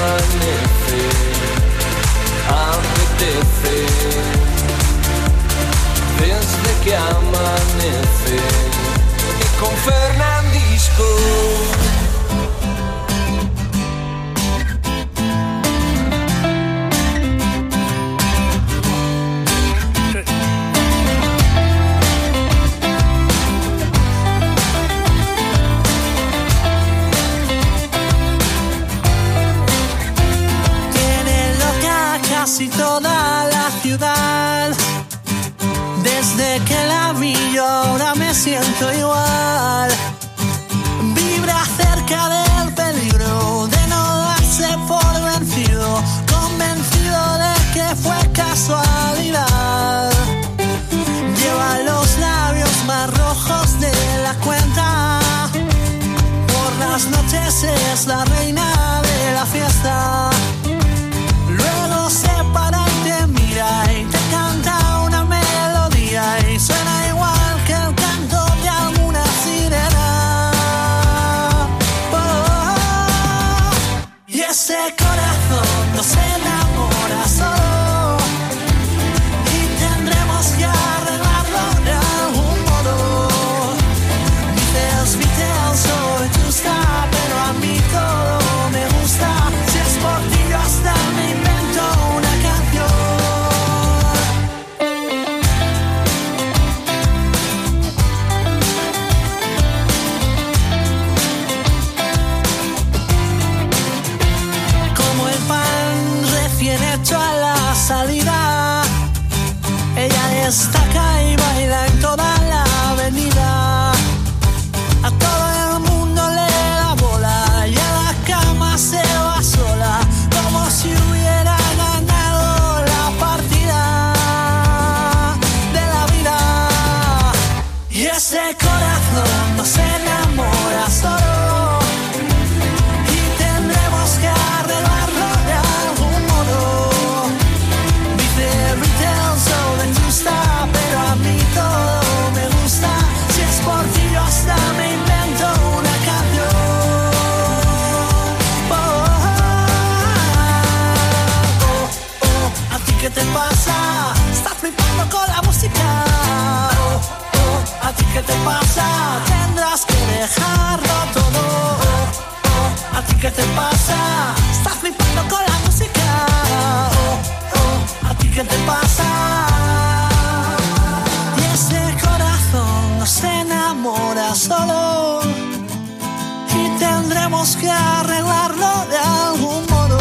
amanece, apetece, desde que amanece, y con Fernandisco. Casi toda la ciudad, desde que la vi yo ahora me siento igual. Vibra cerca del peligro de no darse por vencido, convencido de que fue casualidad. Lleva los labios más rojos de la cuenta, por las noches es la reina de la fiesta. Luego se para y te mira y te canta una melodía y suena igual que el canto de alguna sirena. Oh, y ese corazón no se enamora solo y tendremos que arreglarlo de algún modo. Dices Beatles, soy tu star, pero a mí todo me gusta. Si es por ti yo hasta me invento una canción. Como el pan recién hecho a la salida, ella destaca y baila en toda la avenida. A todo el mundo le da bola y a la cama se va sola, como si hubiera ganado la partida de la vida. Y ese corazón no se enamora solo y tendremos que arreglarlo de algún modo. Dice Beatles, so that you stop, pero a mí todo me gusta. Si es por ti yo hasta me invento una canción. ¿A ti qué te pasa? ¿Estás flipando con la música? ¿A ti qué te pasa? Tendrás que dejarlo todo. ¿A ti qué te pasa? ¿Estás flipando con la música? ¿A ti qué te pasa? Y ese corazón no se enamora solo y tendremos que arreglarlo de algún modo.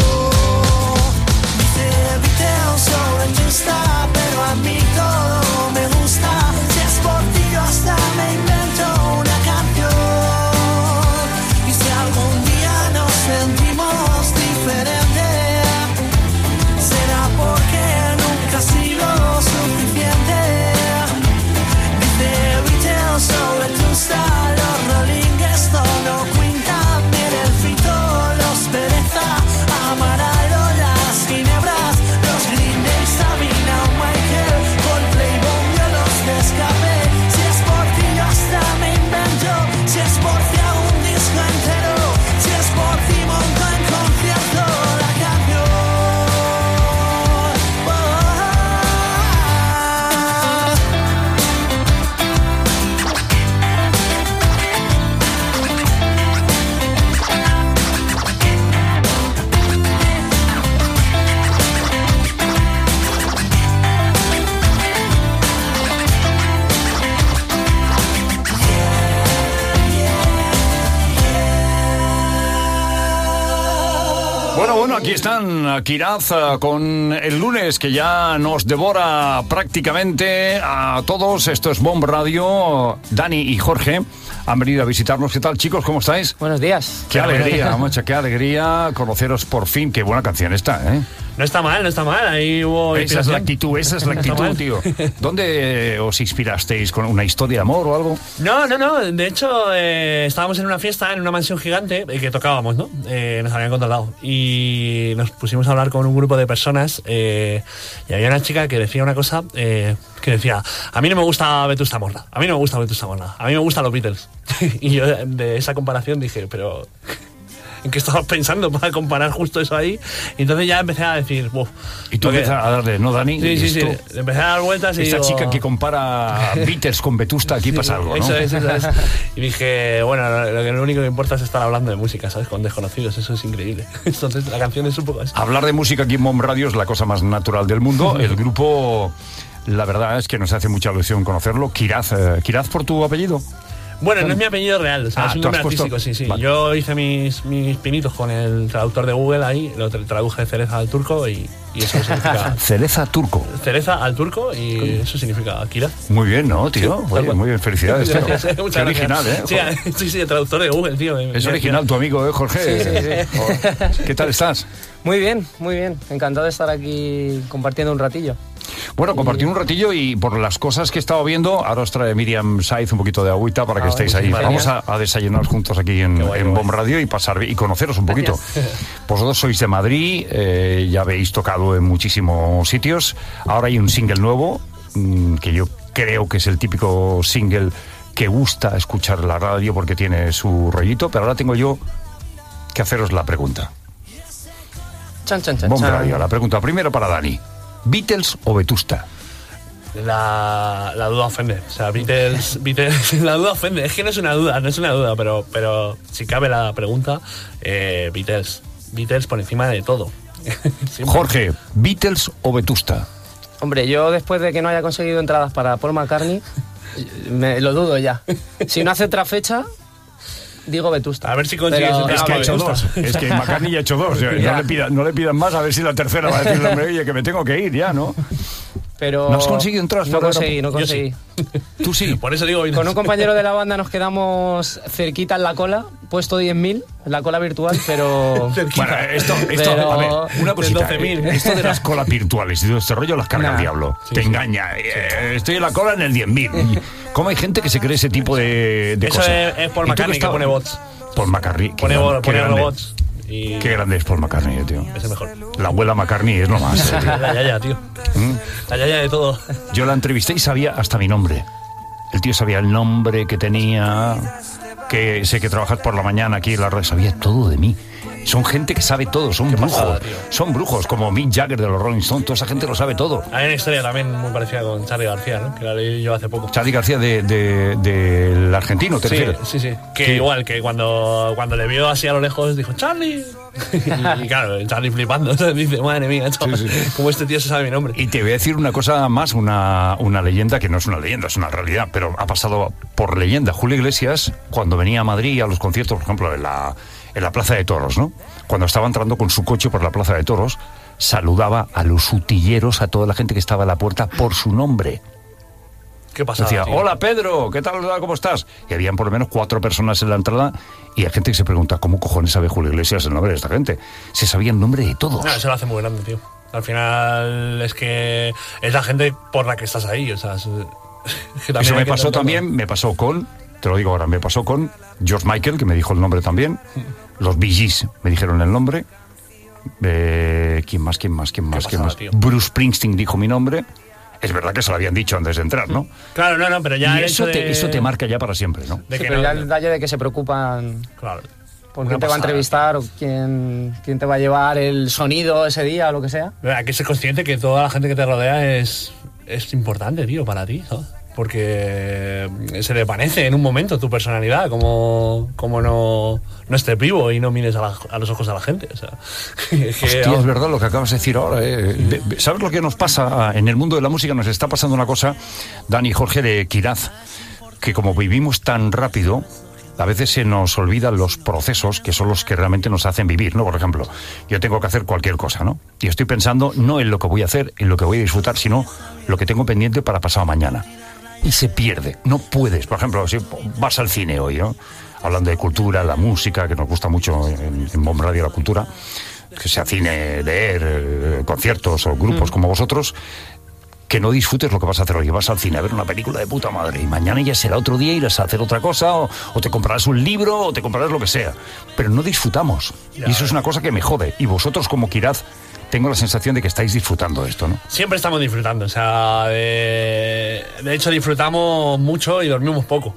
Sobre tu está, pero a mí todo me gusta. Si es por ti yo hasta me invento una canción. Y si algún día nos sentimos diferentes, será porque nunca ha sido suficiente. Dice Beatles, sobre tu está, los Rolling Stones o Queen, también el Fito, los Pereza, Amaral o las Ginebras, los Green Day, Sabina o Michael, Coldplay, Bombio, los de Escape. Si es por ti yo hasta me invento, si es por ti hago un disco entero, si es por ti monto en concierto la canción. Bueno, aquí están Kiraz con el lunes que ya nos devora prácticamente a todos. Esto es Bomb Radio. Dani y Jorge han venido a visitarnos. ¿Qué tal, chicos? ¿Cómo estáis? Buenos días. Qué alegría, macho, qué alegría conoceros por fin. Qué buena canción esta, ¿eh? No está mal, no está mal. Ahí hubo esa es la actitud, tío. ¿Dónde os inspirasteis? ¿Con una historia de amor o algo? No. De hecho, estábamos en una fiesta, en una mansión gigante, que tocábamos, ¿no? Nos habían contratado. Y nos pusimos a hablar con un grupo de personas. Y había una chica que decía una cosa, que decía: a mí no me gusta Vetusta Morla. A mí no me gusta Vetusta Morla. A mí me gustan los Beatles. Y yo de esa comparación dije, pero... en qué estabas pensando para comparar justo eso ahí. Y entonces ya empecé a decir, "Buf". Y tú empiezas a darle, ¿no, Dani? Sí. Empecé a dar vueltas y esta digo, chica que compara Beatles con Vetusta, aquí pasa algo, ¿no? Eso es. Y dije, bueno, lo único que importa es estar hablando de música, ¿sabes? Con desconocidos, eso es increíble. Entonces la canción es un poco así. Hablar de música aquí en Bomb Radio es la cosa más natural del mundo. El grupo, la verdad es que nos hace mucha ilusión conocerlo. Kiraz, ¿Kiraz por tu apellido? Bueno, no es mi apellido real, o sea, es un ¿tú has nombre puesto? artístico, sí. Vale. Yo hice mis pinitos con el traductor de Google ahí, lo traduje de cereza al turco y eso significa... Cereza turco. cereza al turco y eso significa Kiraz. Muy bien, ¿no, tío? Sí, Oye, muy bien, felicidades, tío. Gracias, Qué muchas original, gracias. Sí, el traductor de Google, tío. Es original tu amigo, Jorge. Sí. Joder. ¿Qué tal estás? Muy bien. Encantado de estar aquí compartiendo un ratillo. Bueno, compartir un ratillo y por las cosas que he estado viendo, ahora os trae Miriam Saiz un poquito de agüita para que estéis ahí. bueno, Vamos a desayunar juntos aquí en Bomb Radio y pasar y conoceros un poquito. Vosotros sois de Madrid, ya habéis tocado en muchísimos sitios. Ahora hay un single nuevo, que yo creo que es el típico single que gusta escuchar la radio porque tiene su rollito, pero ahora tengo yo que haceros la pregunta. Chan. Bomb Radio, la pregunta primero para Dani. ¿Beatles o Vetusta? La duda ofende. O sea, Beatles, la duda ofende. Es que no es una duda, pero si cabe la pregunta, Beatles por encima de todo. Jorge, ¿Beatles o Vetusta? Hombre, yo después de que no haya conseguido entradas para Paul McCartney, lo dudo ya. Si no hace otra fecha, digo Vetusta. A ver si consigues Pero- entrar Es que ha para hecho Vetusta. dos. Es que McCartney ya ha hecho dos. Ya. No le pidan más, a ver si la tercera va a decirle, hombre, oye, que me tengo que ir ya, ¿no? Pero ¿No has conseguido entradas No para ver a- conseguí, no Yo conseguí. Tú sí. Por eso digo Beatles. Con un compañero de la banda nos quedamos cerquita en la cola, puesto 10.000, en la cola virtual, pero... Bueno, esto Pero- a ver, una cosita. Del 12.000. Esto de las colas virtuales y todo este rollo las carga el Nah. diablo. Te engaña. Estoy en la cola en el 10.000. ¿Cómo hay gente que se cree ese tipo de Eso cosas? es Paul ¿Y tú McCartney que estabas? pone bots. Paul McCartney. Pone grande. robots. Y Qué grande es Paul McCartney, tío. es el mejor. La abuela McCartney es lo más. tío. La yaya, tío. La yaya de todo. Yo la entrevisté y sabía hasta mi nombre. El tío sabía el nombre que tenía, que sé que trabajas por la mañana aquí en la red, sabía todo de mí. Son gente que sabe todo, son brujos. pasada, tío. Son brujos, como Mick Jagger de los Rolling Stones, toda esa gente lo sabe todo. Hay una historia también muy parecida con Charly García, ¿no? Que la leí yo hace poco. Charly García del argentino, ¿te refieres? Sí. Que igual, que cuando le vio así a lo lejos, dijo, ¡Charly! y claro, el Charly flipando, ¿sabes? Dice, madre mía, chaval, Sí. ¿cómo este tío se sabe mi nombre? Y te voy a decir una cosa más, una leyenda que no es una leyenda, es una realidad, pero ha pasado por leyenda. Julio Iglesias, cuando venía a Madrid a los conciertos, por ejemplo, en la Plaza de Toros, ¿no? Cuando estaba entrando con su coche por la Plaza de Toros, saludaba a los utilleros, a toda la gente que estaba en la puerta, por su nombre. ¿Qué pasa? Decía, hola Pedro, ¿qué tal? ¿Cómo estás? Y habían por lo menos 4 personas en la entrada y hay gente que se pregunta, ¿cómo cojones sabe Julio Iglesias el nombre de esta gente? Se sabía el nombre de todos. No, eso lo hace muy grande, tío. Al final es que es la gente por la que estás ahí, o sea... que Eso me hay que pasó entenderlo. también, me pasó con, te lo digo ahora, me pasó con George Michael, que me dijo el nombre también, los Bee Gees me dijeron el nombre, ¿quién más? pasada, tío? Bruce Springsteen dijo mi nombre. Es verdad que se lo habían dicho antes de entrar, ¿no? Claro, no, pero ya Y el eso hecho de... eso te marca ya para siempre, ¿no? de Sí, que pero no- ya el detalle de que se preocupan Claro. por Una quién te va a pasada. entrevistar o quién te va a llevar el sonido ese día o lo que sea. Hay que ser consciente que toda la gente que te rodea es importante, tío, para ti, ¿sabes? Porque se desvanece en un momento tu personalidad, como no estés vivo y no mires a los ojos a la gente. O sea, es que, Hostia, es verdad lo que acabas de decir ahora. ¿Sabes lo que nos pasa en el mundo de la música? Nos está pasando una cosa, Dani y Jorge, de Kiraz, que como vivimos tan rápido, a veces se nos olvidan los procesos que son los que realmente nos hacen vivir, ¿no? Por ejemplo, yo tengo que hacer cualquier cosa, ¿no? Y estoy pensando no en lo que voy a hacer, en lo que voy a disfrutar, sino lo que tengo pendiente para pasado mañana. Y se pierde, no puedes. Por ejemplo, si vas al cine hoy, ¿no? Hablando de cultura, la música, que nos gusta mucho en Bomb Radio la cultura, que sea cine, leer, conciertos o grupos como vosotros, que no disfrutes lo que vas a hacer hoy. Vas al cine a ver una película de puta madre y mañana ya será otro día, irás a hacer otra cosa o te comprarás un libro o te comprarás lo que sea. Pero no disfrutamos. Y eso es una cosa que me jode. Y vosotros como Kiraz tengo la sensación de que estáis disfrutando de esto, ¿no? Siempre estamos disfrutando, o sea, de hecho disfrutamos mucho y dormimos poco.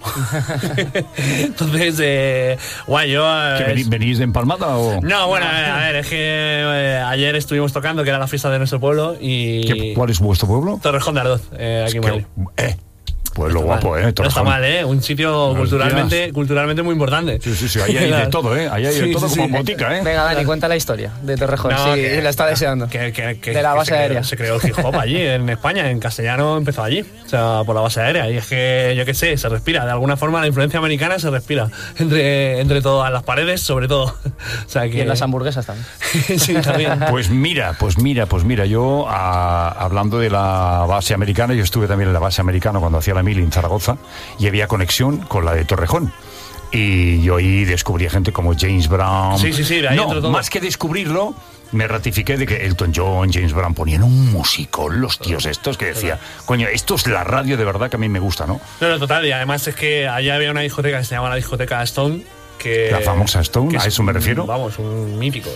Entonces, guay, yo... ¿Venís de empalmada o...? No, bueno, a ver, es que ayer estuvimos tocando, que era la fiesta de nuestro pueblo, y... ¿Cuál es vuestro pueblo? Torrejón de Ardoz, aquí en Madrid. Pueblo guapo, No está Torrejón. mal, un sitio culturalmente muy importante. Sí, ahí hay de todo, Ahí hay de todo como en botica, Venga, Dani, cuenta la historia de Torrejón. No, sí, que- la está deseando. De la base aérea. Se creó el hip hop allí, en España, en castellano empezó allí, o sea, por la base aérea. Y es que, yo qué sé, se respira. De alguna forma la influencia americana se respira entre todas las paredes, sobre todo. O sea, que... Y en las hamburguesas también. Sí, también. Pues mira, yo hablando de la base americana, yo estuve también en la base americana cuando hacía la mili en Zaragoza y había conexión con la de Torrejón. Y yo ahí descubrí a gente como James Brown. Sí, de ahí entró todo. Más que descubrirlo, me ratifiqué de que Elton John, James Brown ponían un musicón, los tíos estos, que decía, coño, esto es la radio de verdad que a mí me gusta, ¿no? No, total, y además es que allá había una discoteca que se llama la discoteca Stone. Que, La famosa Stone, que a eso me refiero. Vamos, un mítico.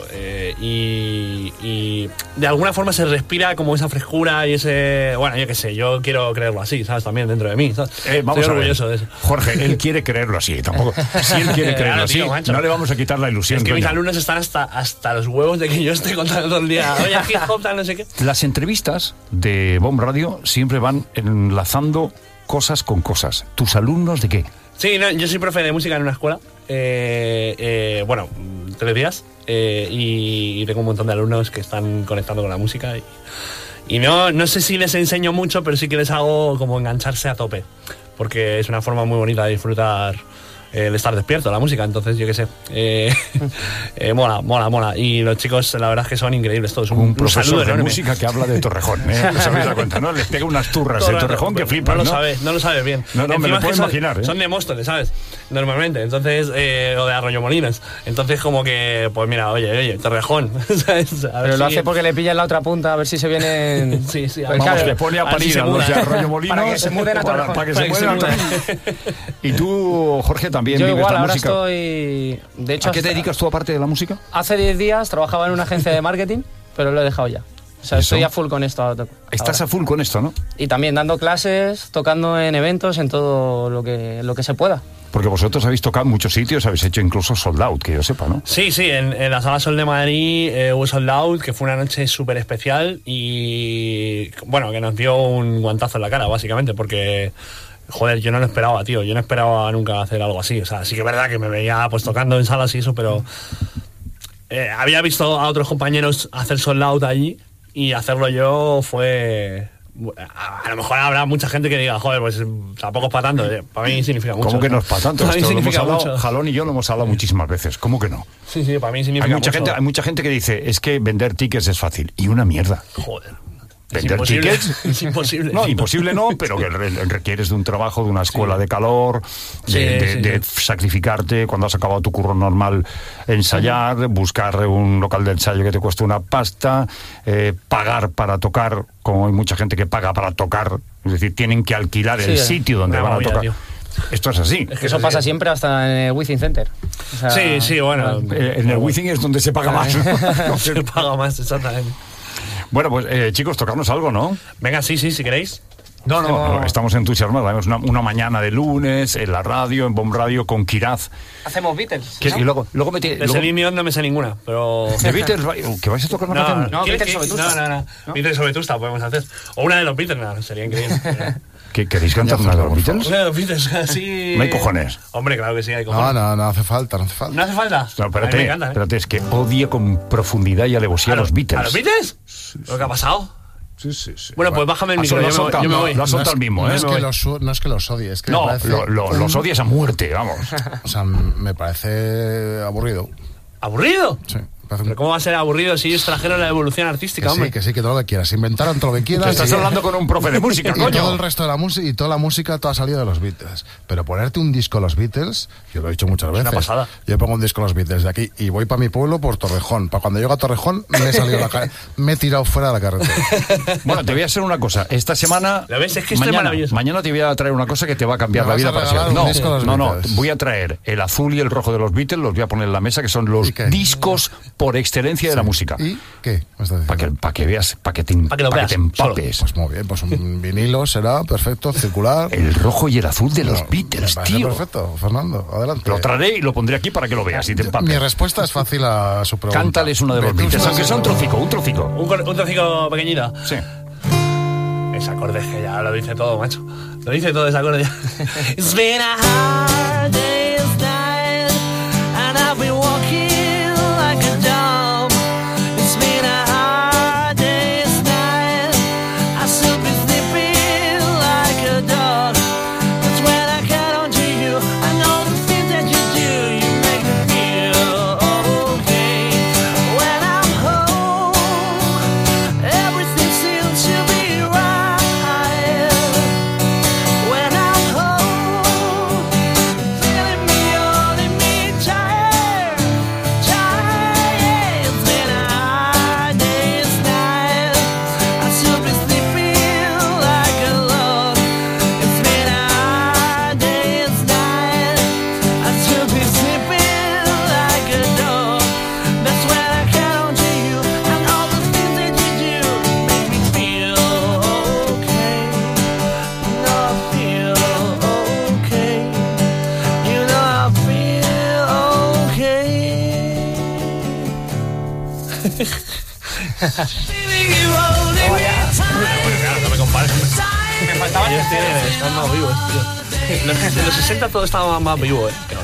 Y de alguna forma se respira como esa frescura y ese... Bueno, yo qué sé, yo quiero creerlo así, ¿sabes? También dentro de mí, ¿sabes? Vamos Estoy a ver, orgulloso de eso. Jorge, él quiere creerlo así, tampoco. Si él quiere creerlo Claro, así, tío, macho. no le vamos a quitar la ilusión. Es que mis coño. alumnos están hasta los huevos de que yo esté contando todo el día. Oye, hip hop, tal, no sé qué. Las entrevistas de Bomb Radio siempre van enlazando cosas con cosas. ¿Tus alumnos de qué? Sí, no, yo soy profe de música en una escuela. Bueno, 3 días. Y tengo un montón de alumnos que están conectando con la música. Y no sé si les enseño mucho, pero sí que les hago como engancharse a tope. Porque es una forma muy bonita de disfrutar el estar despierto, la música. Entonces, yo qué sé. Mola. Y los chicos, la verdad es que son increíbles todos. Un profesor saludo de enorme. música que habla de Torrejón. ¿Os habéis dado cuenta, no? Les pega unas turras de Torrejón que flipan, no ¿no? lo sabes bien. No, me Encima lo puedo que son- imaginar, ¿eh? Son de Móstoles, ¿sabes? Normalmente. Entonces, o de Arroyomolinos. Entonces, como que, pues mira, oye, Torrejón. ¿Sabes? A ver Pero lo si- hace porque le pillan la otra punta a ver si se vienen. Sí, Pues Vamos, claro, le pone a a ver si parir se a los muda. de Arroyo Molinos Para que se muden a Torrejón. para que Para se que se muevan a muden. Torrejón. Y tú, Jorge, también yo vives igual, la ahora música. estoy. De hecho, ¿A qué te dedicas tú aparte de la música? hace 10 días trabajaba en una agencia de marketing, pero lo he dejado ya. O sea, ¿Eso? estoy a full con esto. Estás ahora. a full con esto, ¿no? Y también dando clases, tocando en eventos, en todo lo que se pueda. Porque vosotros habéis tocado en muchos sitios, habéis hecho incluso sold out, que yo sepa, ¿no? Sí, en la Sala Sol de Madrid hubo Sold Out, que fue una noche súper especial y, bueno, que nos dio un guantazo en la cara, básicamente, porque, joder, yo no lo esperaba, tío. Yo no esperaba nunca hacer algo así. O sea, sí que es verdad que me veía pues tocando en salas y eso, pero había visto a otros compañeros hacer Sold Out allí y hacerlo yo fue... A lo mejor habrá mucha gente que diga, joder, pues tampoco es para tanto. Para mí significa mucho. ¿Cómo que no es para tanto? Para mí Esto lo hemos significa hablado, mucho. Jalón y yo lo hemos hablado muchísimas veces. ¿Cómo que no? Sí, para mí significa mucho. Hay mucha gente que dice, es que vender tickets es fácil. Y una mierda. Joder. ¿Vender imposible. tickets? Es imposible. No, imposible no, pero que requieres de un trabajo, de una escuela de calor, de sacrificarte cuando has acabado tu curro normal, ensayar, buscar un local de ensayo que te cueste una pasta, pagar para tocar, como hay mucha gente que paga para tocar, es decir, tienen que alquilar el sitio donde una van a movida, tocar. tío. Esto es así. Es que Eso pasa siempre hasta en el Wizzing Center. O sea, Sí, bueno. En el Wizzing es donde se paga más. Se paga más, exactamente. Bueno, pues chicos, tocarnos algo, ¿no? Venga, sí, si queréis. No, estamos entusiasmados. Tenemos una mañana de lunes en la radio, en Bomb Radio, con Kiraz. Hacemos Beatles. Que, ¿no? y luego De Celine Dion no me sé ninguna, pero... ¿De Beatles? ¿Que vais a tocar una canción? No, Beatles ¿quieres sobre Tusta. No. Beatles sobre Tusta podemos hacer. O una de los Beatles, no, sería increíble. ¿Queréis cantar una de los Beatles? Una de los Beatles, así... No hay cojones. Hombre, claro que sí, hay cojones. No hace falta. ¿No hace falta? No, A mí me espérate, encanta, ¿eh? espérate, es que odia con profundidad y alevosía a los Beatles. ¿A los Beatles? ¿Lo que ha pasado? Sí. Bueno, pues bájame el Lo micro, has soltado, yo me voy. Lo has soltado el mismo, No ¿eh? es que los odie, es que No, me parece, los odias a muerte, vamos. o sea, me parece aburrido. ¿Aburrido? Sí, me parece ¿Pero cómo va a ser aburrido si ellos trajeron la evolución artística, hombre? que todo lo que quieras. Inventaron todo lo que quieras. Estás y- hablando con un profe de música, y todo coño. el resto de la música y toda la música todo ha salido de los Beatles. Pero ponerte un disco de los Beatles, yo lo he dicho muchas veces. una pasada. Yo pongo un disco de los Beatles de aquí y voy para mi pueblo por Torrejón. Para cuando llego a Torrejón me he salido me he tirado fuera de la carretera. Bueno, te voy a hacer una cosa. Esta semana... ¿Lo ves? Es que esto es maravilloso. Mañana te voy a traer una cosa que te va a cambiar Me la vas vida a para regalar siempre. un disco de los No, Beatles. voy a traer el azul y el rojo de los Beatles, los voy a poner en la mesa, que son los ¿Y qué? discos por excelencia de la música. ¿Y qué? Me estás diciendo. Para que veas, para que te lo empapes. veas, Pues muy bien, pues un vinilo será perfecto, circular. El rojo y el azul de los Beatles, me parece tío. Perfecto, Fernando, adelante. Lo traeré y lo pondré aquí para que lo veas y te empapes. Mi respuesta es fácil a su pregunta. Cántales uno de los Beatles, aunque sea un trocico. Un trocico pequeñito. Sí. Ese acorde que ya lo dice todo, macho. Lo dice todo ese acorde ya. It's been a hard day's night and I've been walking like a dog. It's been a hard day's night. I still be sleeping like a dog. That's when I count on to you. I know the things that you do, you make me feel okay. When I'm home, everything seems to be right. When I'm home, feeling me, holding me tight, tight. It's been a hard day's night. I still be sleeping like a log. It's been a hard day's night. I still be sleeping like a dog. That's when I count on to you and all the things that you do make me feel okay. You know I feel okay. You know I feel okay. Feeling you holding me tight. No me compares. Me faltaban están más vivos, tío. En los 60 todo estaba más vivo,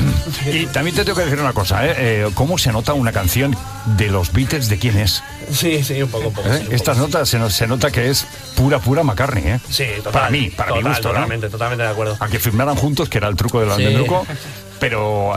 Y también te tengo que decir una cosa, ¿cómo se nota una canción de los Beatles de quién es? Sí, un poco. Sí, un Estas poco. notas se nota que es pura McCartney, ¿eh? Sí, total. Para mi gusto, ¿no? Totalmente de acuerdo. Aunque firmaran juntos, que era el truco del truco. Pero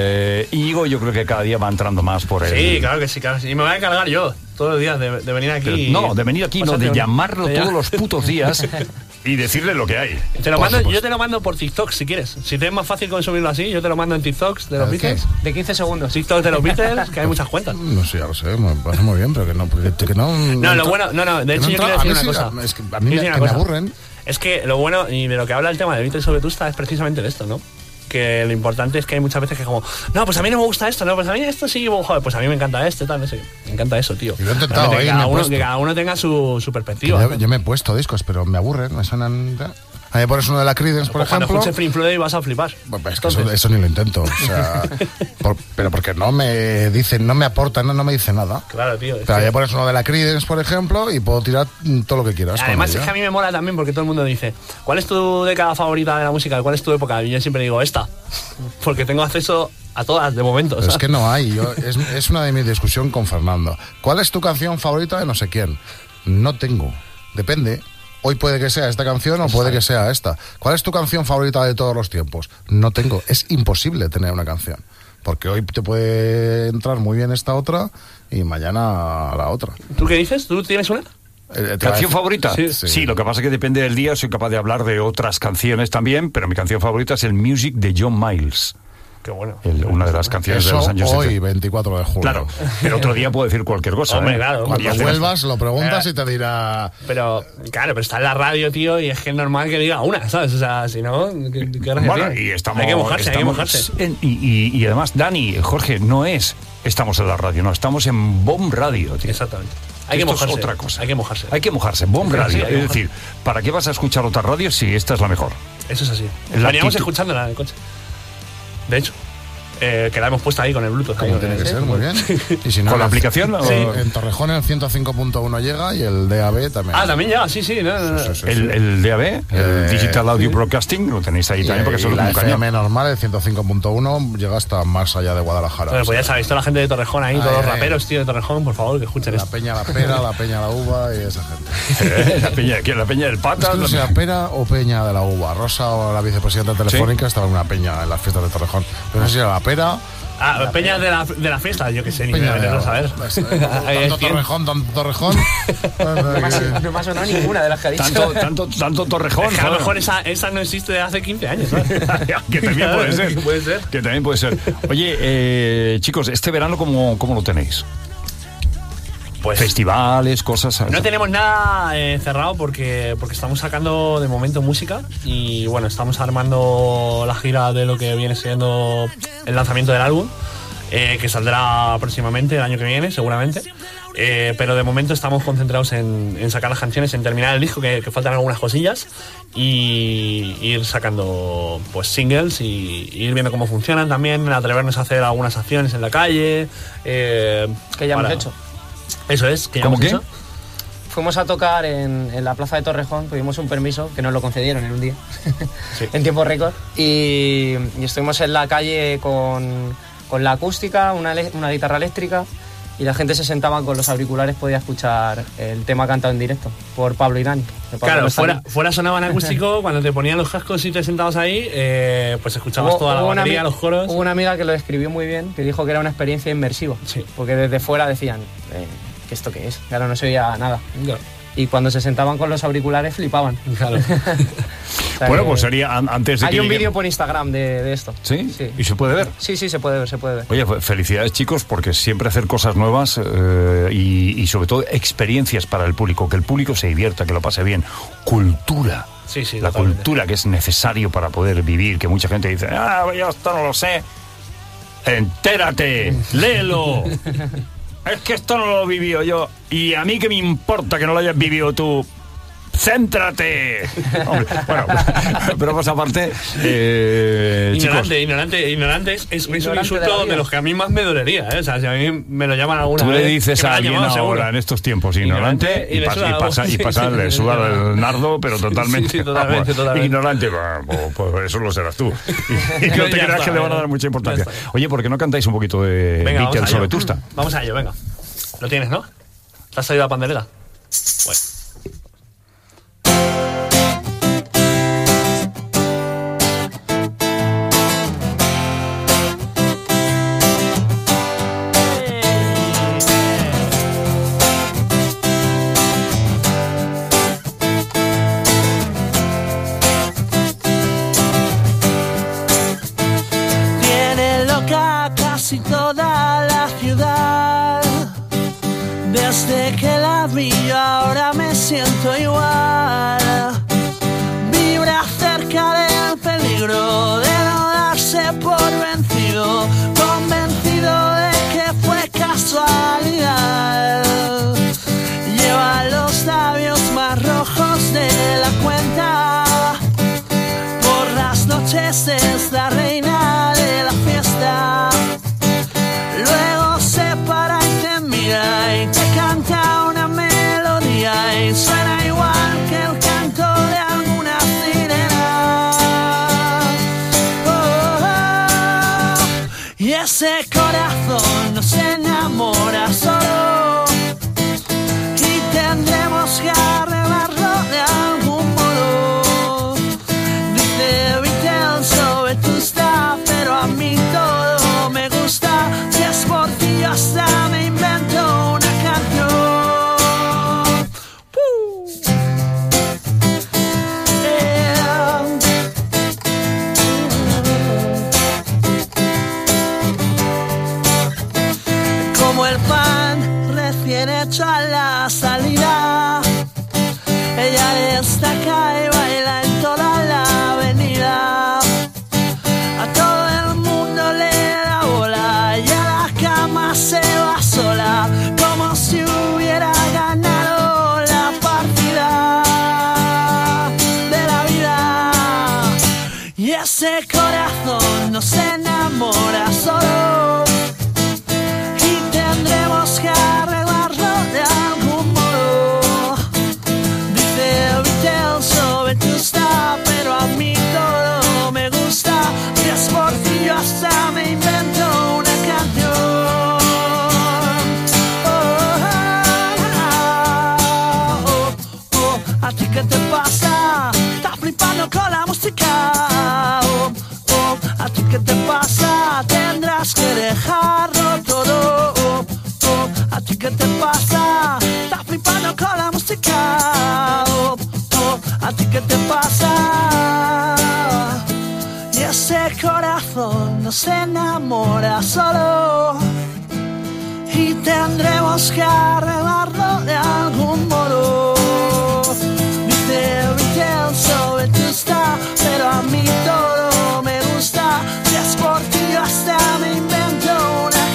Íñigo yo creo que cada día va entrando más por el... Sí, claro que sí. Y me voy a encargar yo todos los días de venir aquí. Pero, no, de venir aquí, no, de llamarlo todos los putos días y decirle lo que hay. Yo te lo mando por TikTok si quieres. Si te es más fácil consumirlo así, yo te lo mando en TikToks de los Beatles. De 15 segundos. TikTok de los Beatles, que hay muchas cuentas. No sé, ya lo sé, me parece muy bien, pero que no... No, lo bueno, de hecho yo quiero decir una cosa. Es que a mí me aburren. Es que lo bueno, y de lo que habla el tema de Beatles sobre Tusta, es precisamente de esto, ¿no? Que lo importante es que hay muchas veces que como, no, pues a mí no me gusta esto, no, pues a mí esto sí, joder, pues a mí me encanta esto, tal, no sé. Me encanta eso, tío. Y lo he intentado, que cada uno tenga su perspectiva. Yo me he puesto discos, pero me aburren, me suenan... A mí me pones uno de la Creedence, por ejemplo... Cuando escuches Pink Floyd vas a flipar. Es que eso ni lo intento, o sea... pero porque no me dicen, no me aportan, no me dicen nada. Claro, tío. Pero ya pones uno de la Creedence, por ejemplo, y puedo tirar todo lo que quieras. Además es que a mí me mola también porque todo el mundo dice, ¿cuál es tu década favorita de la música? ¿Cuál es tu época? Y yo siempre digo, esta. Porque tengo acceso a todas, de momento. Pero es que no hay. Es una de mis discusiones con Fernando. ¿Cuál es tu canción favorita de no sé quién? No tengo. Depende. Hoy puede que sea esta canción o puede que sea esta. ¿Cuál es tu canción favorita de todos los tiempos? No tengo. Es imposible tener una canción. Porque hoy te puede entrar muy bien esta otra y mañana la otra. ¿Tú qué dices? ¿Tú tienes una? ¿Canción favorita? Sí. Lo que pasa es que depende del día. Soy capaz de hablar de otras canciones también, pero mi canción favorita es el Music de John Miles. Qué bueno. Una de las canciones Eso de los años hoy, 70. 24 de julio. Claro, pero otro día puedo decir cualquier cosa. Hombre, claro. Cuando vuelvas lo preguntas y te dirá... Pero está en la radio, tío, y es que es normal que diga una, ¿sabes? O sea, si no, ¿qué gracia Bueno, tiene? y estamos... Hay que mojarse. Y además, Dani, Jorge, no es... Estamos en la radio, no, estamos en Bomb Radio, tío. Exactamente. Hay que Esto mojarse. es otra cosa. Hay que mojarse. Hay que mojarse. Bomb Radio. hay que Es decir, ¿para qué vas a escuchar otra radio si esta es la mejor? Eso es así. La Veníamos actitud. escuchándola en el coche. De hecho. Que la hemos puesto ahí con el Bluetooth. Como ahí, tiene que ¿sí? ser, muy bien. Y si no, ¿Con la aplicación? Sí, en Torrejón el 105.1 llega y el DAB también. Ah, también llega, sí. No. Sí. El DAB, el Digital Audio Broadcasting, lo tenéis ahí también porque y solo la es un cañón. FM normal, el 105.1, llega hasta más allá de Guadalajara. Bueno, pues ya sabéis, toda la gente de Torrejón ahí, todos los ay. raperos, tío, de Torrejón, por favor, que escuchen La esto. peña la pera, la peña la uva y esa gente. La peña del Pata. No sé si la pera o peña de la uva. Rosa o la vicepresidenta telefónica estaba en una peña en las fiestas de Torrejón. Pero no sé si era la pera... Ah, peña de la fiesta, yo qué sé, ni me Peña voy a saber. Tanto Torrejón. No me ha sonado ninguna de las que ha dicho. Tanto Torrejón. Es que a lo joder. mejor esa no existe de hace 15 años, ¿sabes? Que también puede ser. Puede ser. Que también puede ser. Oye, chicos, este verano, ¿cómo lo tenéis? Pues Festivales, cosas. no tenemos nada cerrado porque estamos sacando de momento música y bueno, estamos armando la gira de lo que viene siendo el lanzamiento del álbum que saldrá próximamente, el año que viene, seguramente. Pero de momento estamos concentrados en sacar las canciones, en terminar el disco, que faltan algunas cosillas, y ir sacando pues singles y ir viendo cómo funcionan también, atrevernos a hacer algunas acciones en la calle. Que ya hemos hecho. Eso es, que ya ¿Cómo hemos qué? hecho. Fuimos a tocar en la plaza de Torrejón, pedimos un permiso, que nos lo concedieron en un día, Sí. en tiempo récord, y estuvimos en la calle con la acústica, una guitarra eléctrica, y la gente se sentaba con los auriculares, podía escuchar el tema cantado en directo por Pablo y Dani. Claro, fuera sonaba en acústico, cuando te ponían los cascos y te sentabas ahí, pues escuchabas toda la batería, los coros. Hubo una amiga que lo describió muy bien, que dijo que era una experiencia inmersiva, Sí. porque desde fuera decían, ¿que esto qué es? Claro, no se oía nada. Y cuando se sentaban con los auriculares flipaban. Claro. O sea, Bueno, pues sería antes de hay que un llegue- vídeo por Instagram de esto. ¿Sí? Sí. ¿Y se puede ver? Sí, se puede ver, se puede ver. Oye, felicidades chicos, porque siempre hacer cosas nuevas y sobre todo experiencias para el público, que el público se divierta, que lo pase bien. Cultura. Sí, sí, La totalmente. cultura que es necesario para poder vivir, que mucha gente dice, yo esto no lo sé. Entérate, léelo. Es que esto no lo he vivido yo. Y a mí que me importa que no lo hayas vivido tú. ¡Céntrate! Hombre, bueno, pero más aparte, chicos, Ignorante es un Ignorante de insulto la de vida. los que a mí más me dolería, ¿eh? O sea, si a mí me lo llaman alguna tú vez... le dices que me a lo han alguien llamado, seguro. ahora en estos tiempos ignorante Y le suda la voz. y pasa, le suda el nardo, pero totalmente. Sí, totalmente, totalmente. Ignorante, pues eso lo serás tú. Y no te Ya creas está, que le van a dar mucha importancia. ya está. Oye, ¿por qué no cantáis un poquito de Venga, vamos Beatles a ello. o Vetusta? Vamos a ello, venga. Lo tienes, ¿no? ¿Te has salido la pandereta? Bueno. Tiene loca casi toda la ciudad. Desde que la vi yo ahora me siento igual. Vibra cerca del peligro de no darse por vencido, convencido de que fue casualidad. Lleva los labios más rojos de la cuenta. Por las noches es la reina de la fiesta. Luego se para y te mira y te canta una melodía y suena igual que el canto de alguna sirena. Oh, oh, oh. Y ese corazón no se enamora solo y tendremos que arreglarlo de algún modo. Dice Beatles o Vetusta, pero a mí todo me gusta. Si es por ti yo hasta me invento una canción. Como el pan recién hecho a la salida, ella destaca y baila en toda la avenida. A todo el mundo le da bola y a la cama se va sola, como si hubiera ganado la partida de la vida. Y ese corazón no se enamora solo y tendremos que arreglarlo de algún modo. Dice Beatles o Vetusta, pero a mí todo me gusta. Si es por ti yo hasta me invento una canción. Oh, oh, oh, oh. ¿A ti qué te pasa? ¿Estás flipando con la música? Oh, oh. ¿A ti qué te pasa? Tendrás que dejarlo todo. Oh, oh. ¿A ti qué te pasa? ¿Estás flipando con la música? Oh, oh. ¿A ti qué te pasa? Y ese corazón no se enamora solo y tendremos que arreglarlo de algún modo. Dice Beatles o Vetusta, pero a mí todo me gusta. Si es por ti yo hasta me invento una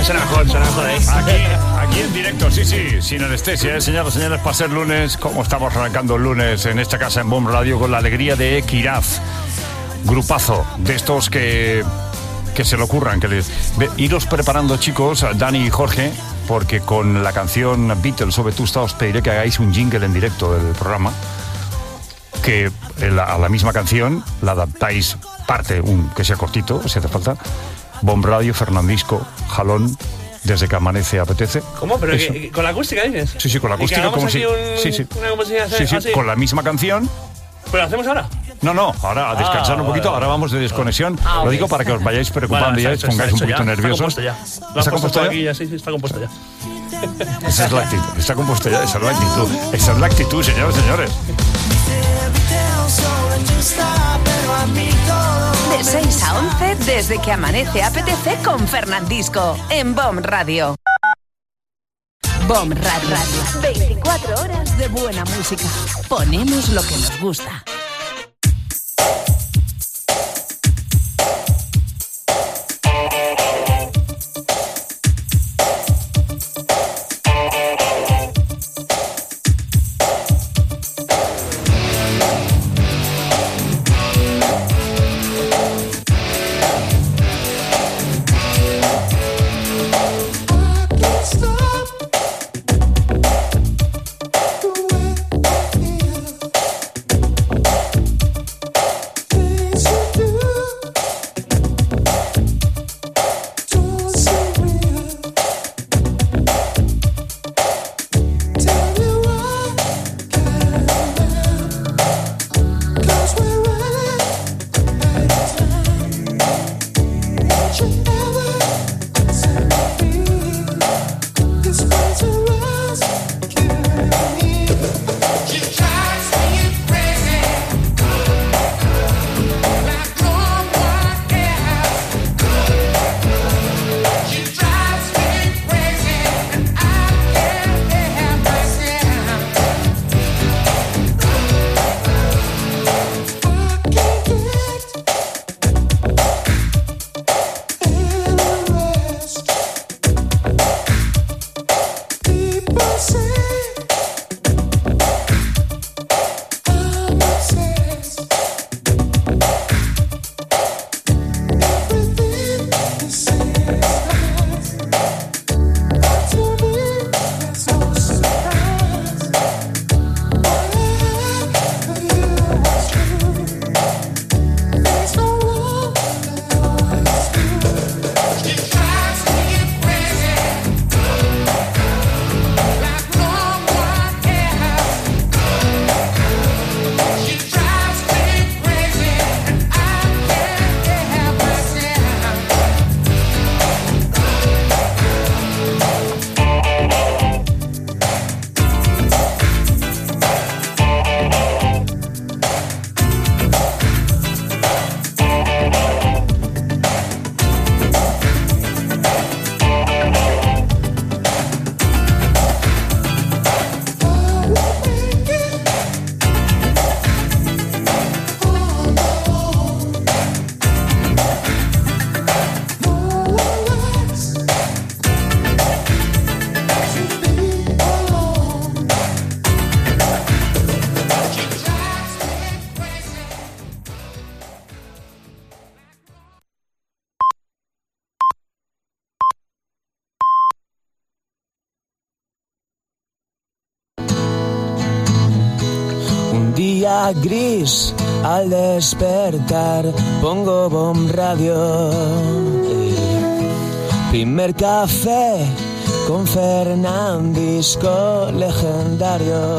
suena mejor, Aquí en directo, sí, sin anestesia, señoras y señores, para ser lunes, como estamos arrancando el lunes en esta casa en Bomb Radio con la alegría de Kiraz. Grupazo de estos que se le ocurran, iros preparando, chicos, Dani y Jorge, porque con la canción Beatles o Vetusta os pediré que hagáis un jingle en directo del programa, que a la misma canción la adaptáis parte, que sea cortito, si hace falta. Bomb Radio, Fernandisco, Jalón, desde que amanece apetece. ¿Cómo? ¿Pero con la acústica dices? Sí, con la acústica. Como si, una composición así. Con la misma canción. ¿Pero lo hacemos ahora? No, ahora a descansar un poquito, ahora vamos de desconexión. Lo digo para que os vayáis preocupando y ya os pongáis un poquito nerviosos. ¿Está compuesto ya? Sí, está compuesto ya. Esa es la actitud, está compuesto ya, esa es la actitud, señores y señores. De 6 a 11, desde que amanece apetece con Fernandisco, en Bomb Radio. Bomb Radio. 24 horas de buena música. Ponemos lo que nos gusta. Día gris, al despertar pongo Bomb Radio. Primer café con Fernandisco legendario.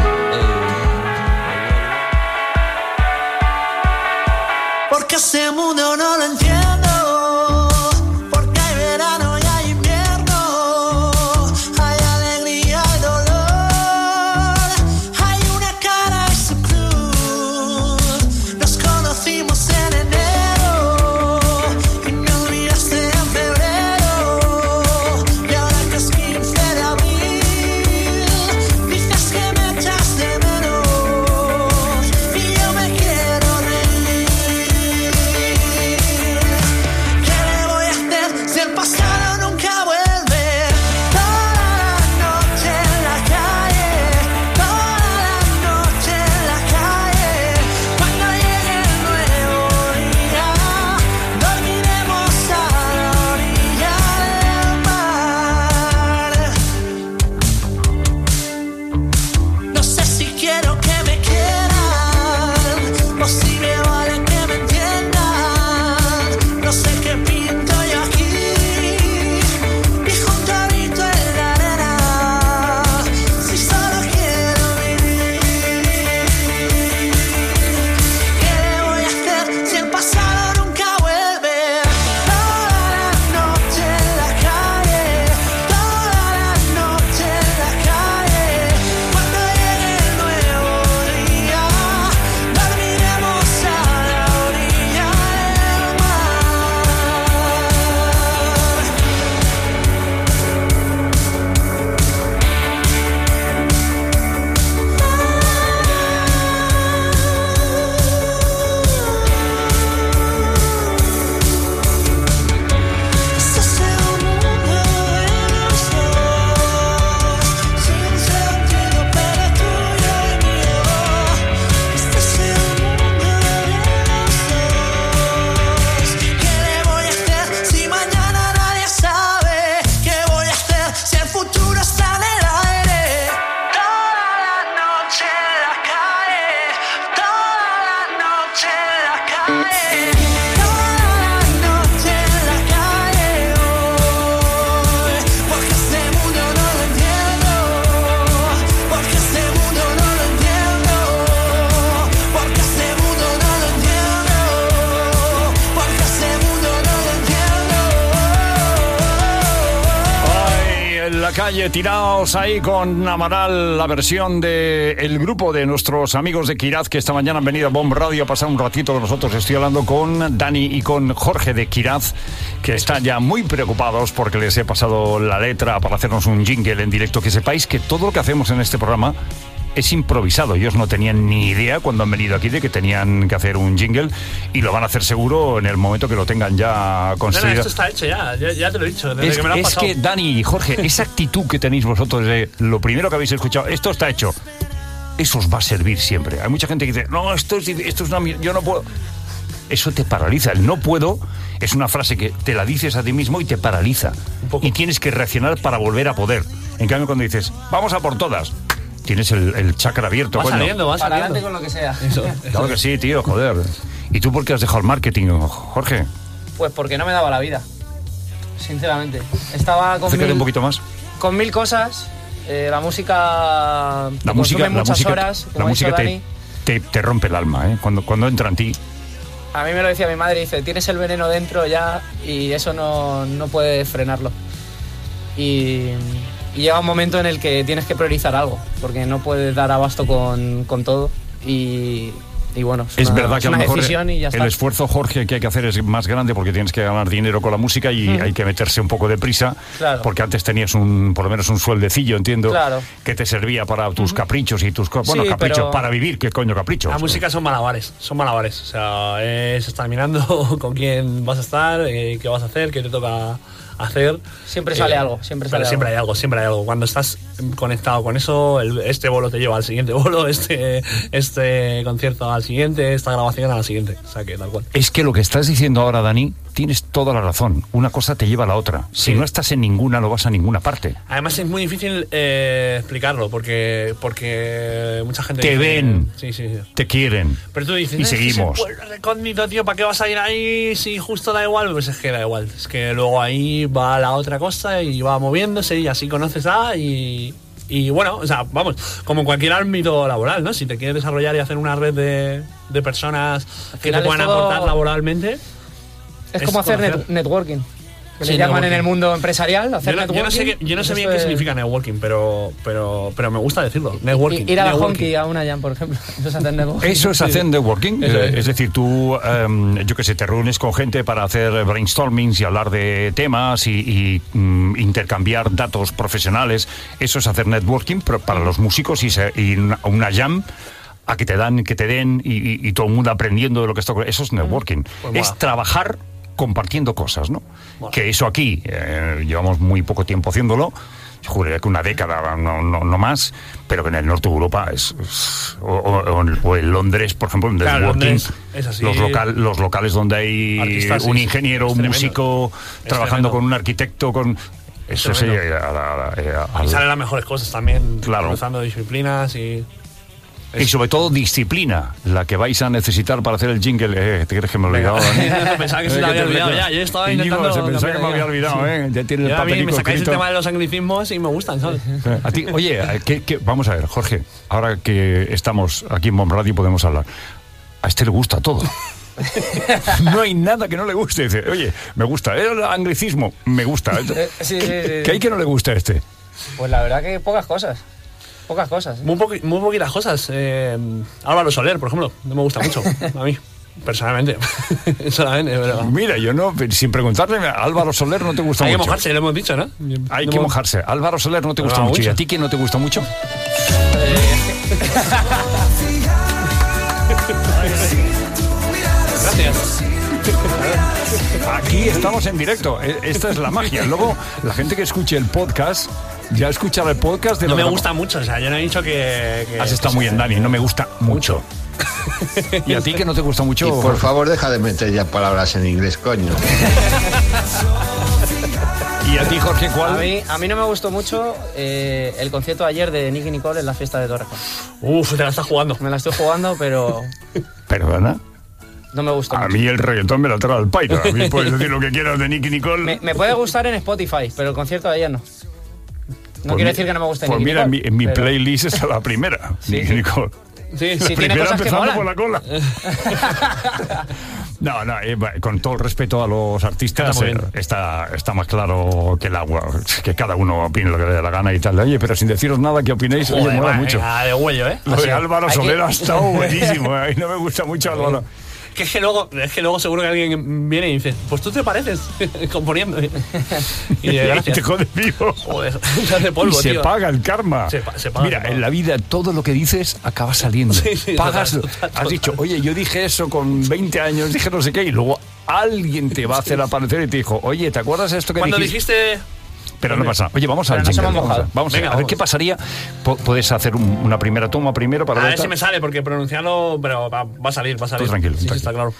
Porque ese mundo no lo entiendo. Porque hay verano y hay invierno. Hay alegría y dolor. Hay una cara y su cruz. Nos conocimos en enero y me olvidaste en febrero. Y ahora que es 15 de abril, dices que me echas de menos. Y yo me quiero reír. calle, tiraos ahí con Amaral, la versión del grupo de nuestros amigos de Kiraz que esta mañana han venido a Bomb Radio a pasar un ratito con nosotros. Estoy hablando con Dani y con Jorge de Kiraz, que están ya muy preocupados porque les he pasado la letra para hacernos un jingle en directo. Que sepáis que todo lo que hacemos en este programa es improvisado. Ellos no tenían ni idea cuando han venido aquí de que tenían que hacer un jingle y lo van a hacer seguro en el momento que lo tengan ya construido. No, esto está hecho ya te lo he dicho. Desde que me lo han pasado. Que, Dani y Jorge, esa actitud que tenéis vosotros de lo primero que habéis escuchado, esto está hecho, eso os va a servir siempre. Hay mucha gente que dice, no, esto es una mierda, yo no puedo. Eso te paraliza. El no puedo es una frase que te la dices a ti mismo y te paraliza. Y tienes que reaccionar para volver a poder. En cambio, cuando dices, vamos a por todas, tienes el chakra abierto. Va saliendo. Para adelante con lo que sea. Claro que sí, tío, joder. ¿Y tú por qué has dejado el marketing, Jorge? Pues porque no me daba la vida, sinceramente. Estaba con Acércate un poquito más. Con 1000 cosas. La música consume muchas horas, como la música Dani. te rompe el alma, ¿eh? Cuando entra en ti. A mí me lo decía mi madre, dice, tienes el veneno dentro ya y eso no puedes frenarlo. Y llega un momento en el que tienes que priorizar algo, porque no puedes dar abasto con todo. Y bueno, es verdad que a lo mejor el esfuerzo, Jorge, que hay que hacer es más grande porque tienes que ganar dinero con la música y hay que meterse un poco de prisa, porque antes tenías por lo menos un sueldecillo, entiendo, que te servía para tus caprichos y tus cosas. Bueno, caprichos pero para vivir, ¿qué coño caprichos? La música son malabares. O sea, es estar mirando con quién vas a estar, qué vas a hacer, qué te toca hacer. Siempre sale algo, siempre hay algo. Cuando estás conectado con eso, este bolo te lleva al siguiente bolo, este concierto al siguiente, esta grabación a la siguiente. O sea que tal cual. Es que lo que estás diciendo ahora, Dani, tienes toda la razón. Una cosa te lleva a la otra. Si no estás en ninguna, no vas a ninguna parte. Además es muy difícil explicarlo porque mucha gente te dice, ven, sí. te quieren. Pero tú dices, y seguimos. Es recógnito, tío, ¿para qué vas a ir ahí si justo da igual? Pues es que da igual. Es que luego ahí va la otra cosa y va moviéndose y así conoces y bueno, o sea, vamos, como cualquier ámbito laboral, ¿no? Si te quieres desarrollar y hacer una red de personas que te puedan aportar laboralmente. Es como hacer networking. Que le llaman en el mundo empresarial, hacer networking. Yo no sé bien qué significa networking, pero me gusta decirlo. Networking. Ir a la Honky a una jam, por ejemplo. Eso es hacer networking. Eso es hacer networking. Es decir, tú, yo qué sé, te reúnes con gente para hacer brainstormings y hablar de temas y intercambiar datos profesionales. Eso es hacer networking, pero para los músicos y una jam a que te den y todo el mundo aprendiendo de lo que está ocurriendo. Eso es networking. Pues es trabajar compartiendo cosas, ¿no? Bueno. Que eso aquí llevamos muy poco tiempo haciéndolo. Yo juraría que una década, no más, pero que en el norte de Europa o en Londres, por ejemplo, en networking, es así, los locales donde hay artistas, un ingeniero, un músico trabajando con un arquitecto, con eso sería y salen las mejores cosas también, claro, cruzando disciplinas y sobre todo disciplina, la que vais a necesitar para hacer el jingle. ¿Te crees que me he olvidado, Dani? Pensaba que se te había olvidado ya. Yo estaba intentando... Se pensaba que me había olvidado, ¿eh? Ya tiene el papelico. Me sacáis el tema de los anglicismos y me gustan, ¿sabes? A ti, oye, vamos a ver, Jorge, ahora que estamos aquí en Bomb Radio podemos hablar. A este le gusta todo. No hay nada que no le guste. Dice, oye, me gusta. El anglicismo, me gusta. Sí. ¿Qué hay que no le gusta a este? Pues la verdad que pocas cosas. Pocas cosas. Muy poquitas cosas. Álvaro Soler, por ejemplo, no me gusta mucho. A mí, personalmente. Solamente, pero... Mira, yo no, sin preguntarle, Álvaro Soler no te gusta mucho. Hay que mojarse, lo hemos dicho, ¿no? Hay que mojarse. Álvaro Soler no te gusta mucho. ¿Y a ti quién no te gusta mucho? Gracias. Aquí estamos en directo. Esta es la magia. Luego, la gente que escuche el podcast ya escuchará el podcast de no me gusta mucho, o sea, yo no he dicho que has estado muy bien, Dani, no me gusta mucho. ¿Y a ti que no te gusta mucho? Y por favor, deja de meter ya palabras en inglés, coño. ¿Y a ti, Jorge, cuál? A mí no me gustó mucho el concierto de ayer de Nicky Nicole en la fiesta de Torrejón. Te la estás jugando. Me la estoy jugando, pero... ¿Perdona? No me gusta mucho. A mí el reggaetón me lo trae al pairo. A mí puedes decir lo que quieras de Nicky Nicole. Me puede gustar en Spotify, pero el concierto de ayer no. No quiere decir que no me guste Nicky Nicole. Pues mira, en mi playlist está la primera, sí, Nicky Nicole. Sí, tiene cosas que molan. Por la cola. No, con todo el respeto a los artistas, está más claro que el agua, que cada uno opine lo que le dé la gana y tal. Oye, pero sin deciros nada, ¿qué opinéis? Oye, mola mucho. De huello, ¿eh? Lo de Álvaro Soler ha estado buenísimo, y no me gusta mucho Álvaro. Que es que luego seguro que alguien viene y dice, pues tú te pareces componiendo. Y gracias. Te jode vivo. Joder, te hace polvo, y se tío. paga el karma. Se paga, Mira, en la vida todo lo que dices acaba saliendo. Sí, Pagas. total. Has dicho, oye, yo dije eso con 20 años, dije no sé qué, y luego alguien te va a hacer aparecer y te dijo, oye, ¿te acuerdas esto que Cuando dijiste? Pero no pasa. Oye, vamos al jingle. Vamos a ver qué pasaría. Puedes hacer una primera toma primero para A ver si me sale, porque pronunciarlo, pero va a salir. Tú tranquilo. Sí, está claro.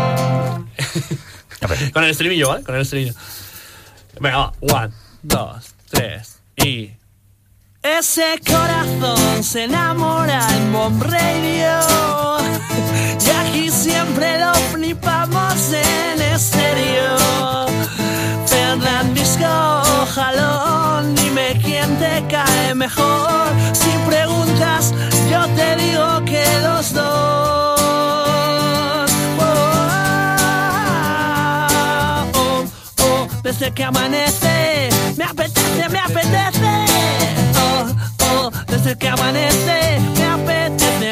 A ver. Con el estribillo, ¿vale? Con el estribillo. Venga, va. 1, 2, 3 y... Ese corazón se enamora en Bomb Radio. Y aquí siempre lo flipamos en estéreo. Fernandisco, jalón, dime quién te cae mejor. Si preguntas, yo te digo que los dos. Desde que amanece, me apetece. Desde que amanece, me apetece.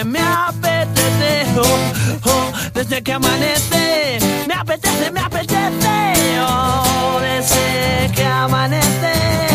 Desde que amanece, me apetece. Desde que amanece.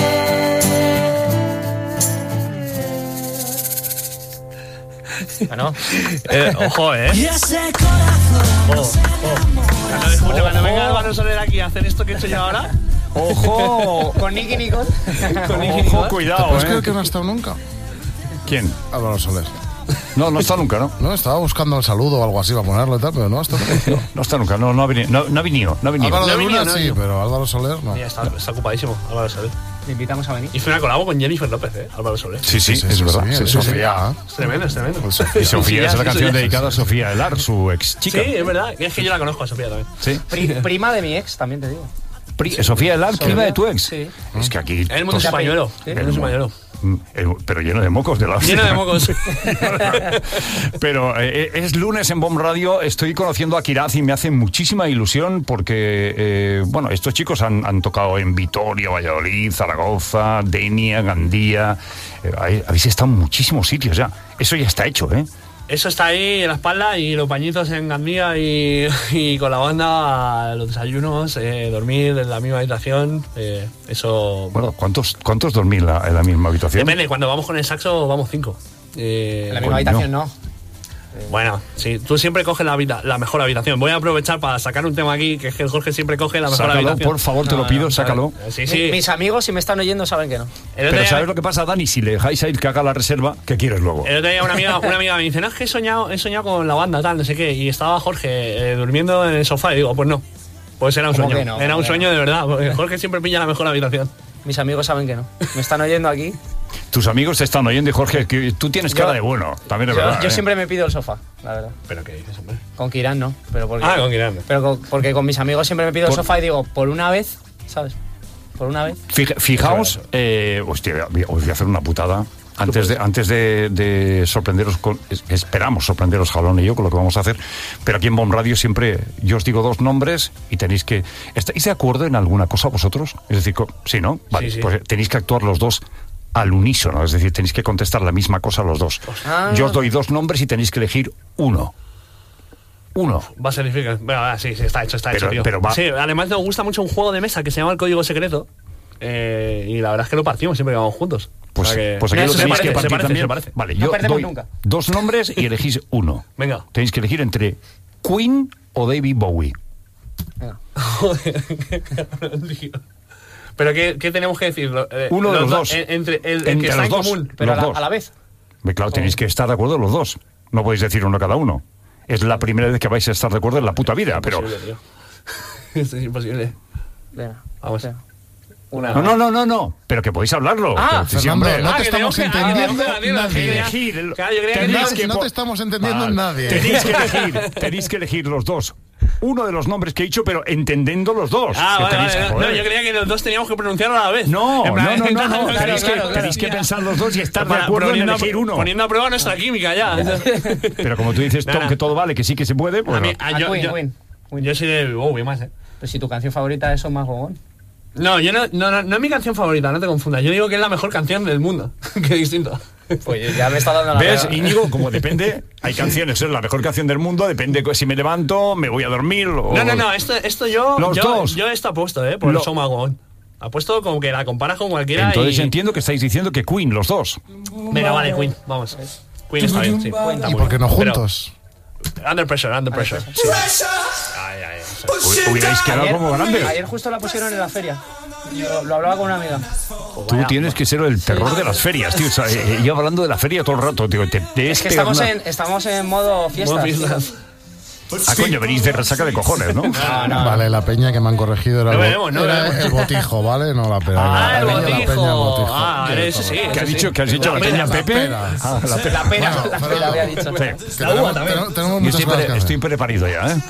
Bueno, ojo, Y ese corazón. Cuando venga Álvaro Soler aquí a hacer esto que he hecho yo ahora. ¡Ojo! con Nicky Nicole. Ojo, cuidado, ¿Puedes creer que no ha estado nunca? ¿Quién? Álvaro Soler. No está nunca, ¿no? No, estaba buscando el saludo o algo así para ponerlo y tal, pero no está nunca. No está nunca, no ha venido. Álvaro de Luna sí, pero Álvaro Soler no. Mira, está ocupadísimo, Álvaro Soler. Le invitamos a venir. Hizo una colabo con Jennifer López, Álvaro Soler. Sí, es verdad. Sí, Sofía. Es tremendo. Y Sofía es la canción Sofía. dedicada a Sofía Elar, su ex chica. Sí, es verdad. Es que yo la conozco a Sofía también. Sí. Prima de mi ex, también te digo. Sofía Elar, prima de tu ex. Sí. Es que aquí. El mundo es españolo. Pero lleno de mocos de la hostia. Lleno de mocos. Pero es lunes en Bomb Radio. Estoy conociendo a Kiraz y me hace muchísima ilusión porque, bueno, estos chicos han tocado en Vitoria, Valladolid, Zaragoza, Denia, Gandía. Habéis estado en muchísimos sitios ya. Eso ya está hecho, ¿eh? Eso está ahí en la espalda y los pañitos en Gandía y con la banda, los desayunos, dormir en la misma habitación, eso... Bueno, ¿cuántos dormís en la misma habitación? Depende, cuando vamos con el saxo vamos 5. En la misma habitación no. Bueno, sí, tú siempre coges la mejor habitación. Voy a aprovechar para sacar un tema aquí, que es que el Jorge siempre coge la mejor habitación. Por favor, te lo pido, sácalo. Sí. Mis amigos, si me están oyendo, saben que no. Pero ¿sabes lo que pasa, Dani? Si le dejáis a ir que haga la reserva, ¿qué quieres luego? El otro día una amiga me dice, no, es que he soñado con la banda, tal, no sé qué. Y estaba Jorge durmiendo en el sofá y digo, pues no. Pues era un sueño. No, era un sueño de verdad. Porque Jorge siempre pilla la mejor habitación. Mis amigos saben que no. Me están oyendo aquí. Tus amigos te están oyendo y Jorge, que tú tienes cara de bueno, también es verdad. Yo siempre me pido el sofá, la verdad. ¿Pero qué dices, hombre? Con Kiran no, pero porque... con Kiran. Pero porque con mis amigos siempre me pido el sofá y digo, por una vez, ¿sabes? Por una vez. Fijaos, hostia, os voy a hacer una putada. Antes de sorprenderos, esperamos sorprenderos Jalón y yo con lo que vamos a hacer, pero aquí en Bomb Radio siempre yo os digo 2 nombres y tenéis que... ¿Estáis de acuerdo en alguna cosa vosotros? Es decir, sí, ¿no? Vale, sí. Pues tenéis que actuar los dos al unísono, es decir, tenéis que contestar la misma cosa los dos. Yo os doy 2 nombres y tenéis que elegir uno. Va a ser difícil. Bueno, sí, está hecho, tío. Pero va. Sí, además nos gusta mucho un juego de mesa que se llama El Código Secreto. Y la verdad es que lo partimos siempre que vamos juntos. Pues aquí lo tenéis que partir también. Vale, yo doy nunca. 2 nombres y elegís uno. Venga. Tenéis que elegir entre Queen o David Bowie. Joder, pero ¿qué tenemos que decir? Uno de los dos. Entre el entre que está los en dos. común. Pero los dos. a la vez. Claro, tenéis que estar de acuerdo los dos. No podéis decir uno cada uno. Es la primera vez que vais a estar de acuerdo en la puta vida, pero... Tío. Esto es imposible. Venga, vamos. No. Pero que podéis hablarlo. Fernando, no te estamos entendiendo nadie. No te estamos entendiendo nadie. Tenéis que elegir los dos. Uno de los nombres que he dicho, pero entendiendo los dos. No, yo creía que los dos teníamos que pronunciarlo a la vez. No. Tenéis que pensar los dos y estar de acuerdo en elegir uno. Poniendo a prueba nuestra química ya. Pero como tú dices, Tom, que todo vale, que sí que se puede. Pues Queen. Yo soy de Bowie más, Pero si tu canción favorita es Más Gogón. No, yo no es mi canción favorita, no te confundas. Yo digo que es la mejor canción del mundo. Qué distinto. Pues ya me está dando la ¿Ves, pega. Íñigo? Como depende, hay canciones, es la mejor canción del mundo, depende si me levanto, me voy a dormir o... No, esto yo esto apuesto, por el Show Must Go On. Apuesto como que la comparas con cualquiera. Entonces y... entiendo que estáis diciendo que Queen, los dos. Venga, vale, Queen, vamos. Queen está bien, sí. ¿Y por qué no juntos? Pero, under pressure. Sí. Hubierais quedado como grandes. Ayer justo la pusieron en la feria. Lo hablaba con una amiga. Tú tienes que ser el terror de las ferias, tío. O sea, yo hablando de la feria todo el rato, tío. Es que estamos en modo fiestas. Ah, coño, venís de resaca de cojones, ¿no? No. Vale, la peña que me han corregido era, No veremos. el botijo, ¿vale? No la pera. El botijo. La peña, el botijo. Ese sí. ¿Qué has dicho? ¿La peña Pepe? La pera. La pera había dicho. Sí. La uva también. Tenemos muchas cosas que hacer. Estoy preparido ya, ¿eh?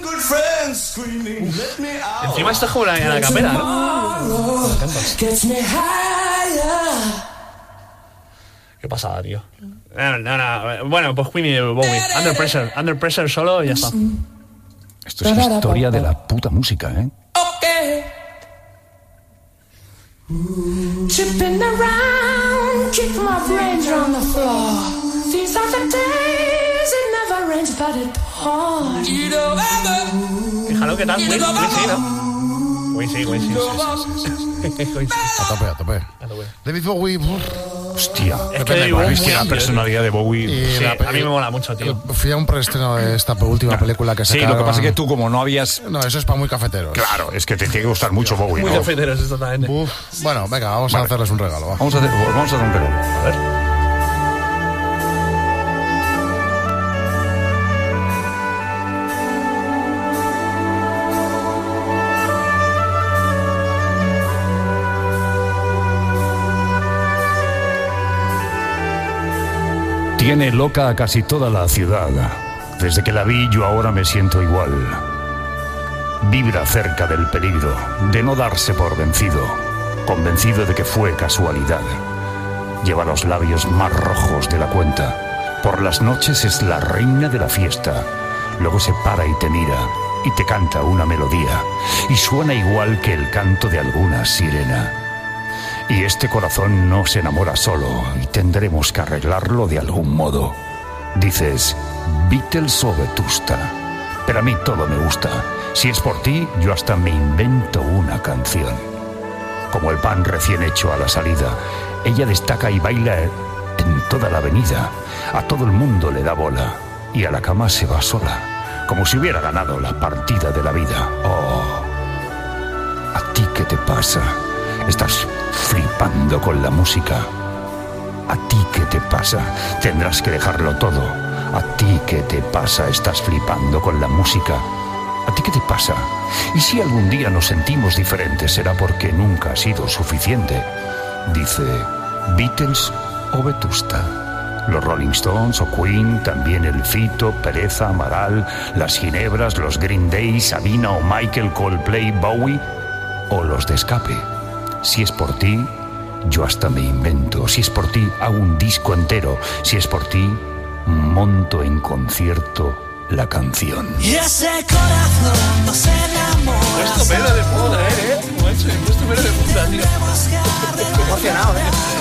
Encima esto es como la capela, ¿no? Qué pasada, tío. No. Bueno, pues Queen y Bowie. Under pressure solo y ya está. Esto es historia de la puta música, ¿eh? Tripping around, keep my brains on the floor. These are the days it never rains, but it pours. Fíjalo que tal, Queen sí, ¿no? Queen sí. A tope. David Bowie. Hostia. Es que David Bowie es que la personalidad de Bowie... Sí, a mí me mola mucho, tío. Fui a un preestreno de esta última película que sacaron. Sí, lo que pasa es que tú como no habías... No, eso es para muy cafeteros. Claro, es que te tiene que gustar mucho Bowie, Muy ¿no? cafeteros, exactamente. Bueno, venga, vamos a hacerles un regalo. Va. Vamos a hacer un regalo. A ver. Tiene loca a casi toda la ciudad. Desde que la vi yo ahora me siento igual. Vibra cerca del peligro, de no darse por vencido, convencido de que fue casualidad. Lleva los labios más rojos de la cuenta. Por las noches es la reina de la fiesta. Luego se para y te mira y te canta una melodía. Y suena igual que el canto de alguna sirena. Y este corazón no se enamora solo y tendremos que arreglarlo de algún modo. Dices, Beatles o Vetusta, pero a mí todo me gusta. Si es por ti, yo hasta me invento una canción. Como el pan recién hecho a la salida, ella destaca y baila en toda la avenida. A todo el mundo le da bola y a la cama se va sola, como si hubiera ganado la partida de la vida. Oh, ¿a ti qué te pasa? Estás flipando con la música. ¿A ti qué te pasa? Tendrás que dejarlo todo. ¿A ti qué te pasa? Estás flipando con la música. ¿A ti qué te pasa? Y si algún día nos sentimos diferentes, será porque nunca ha sido suficiente. Dice, Beatles o Vetusta. Los Rolling Stones o Queen, también el Fito, Pereza, Amaral, las Ginebras, los Green Day, Sabina o Michael, Coldplay, Bowie o los de Escape. Si es por ti, yo hasta me invento. Si es por ti, hago un disco entero. Si es por ti, monto en concierto la canción. Y ese corazón no se enamora. Puesto pelo de puta, macho, he puesto pelo de puta, tío. Emocionado,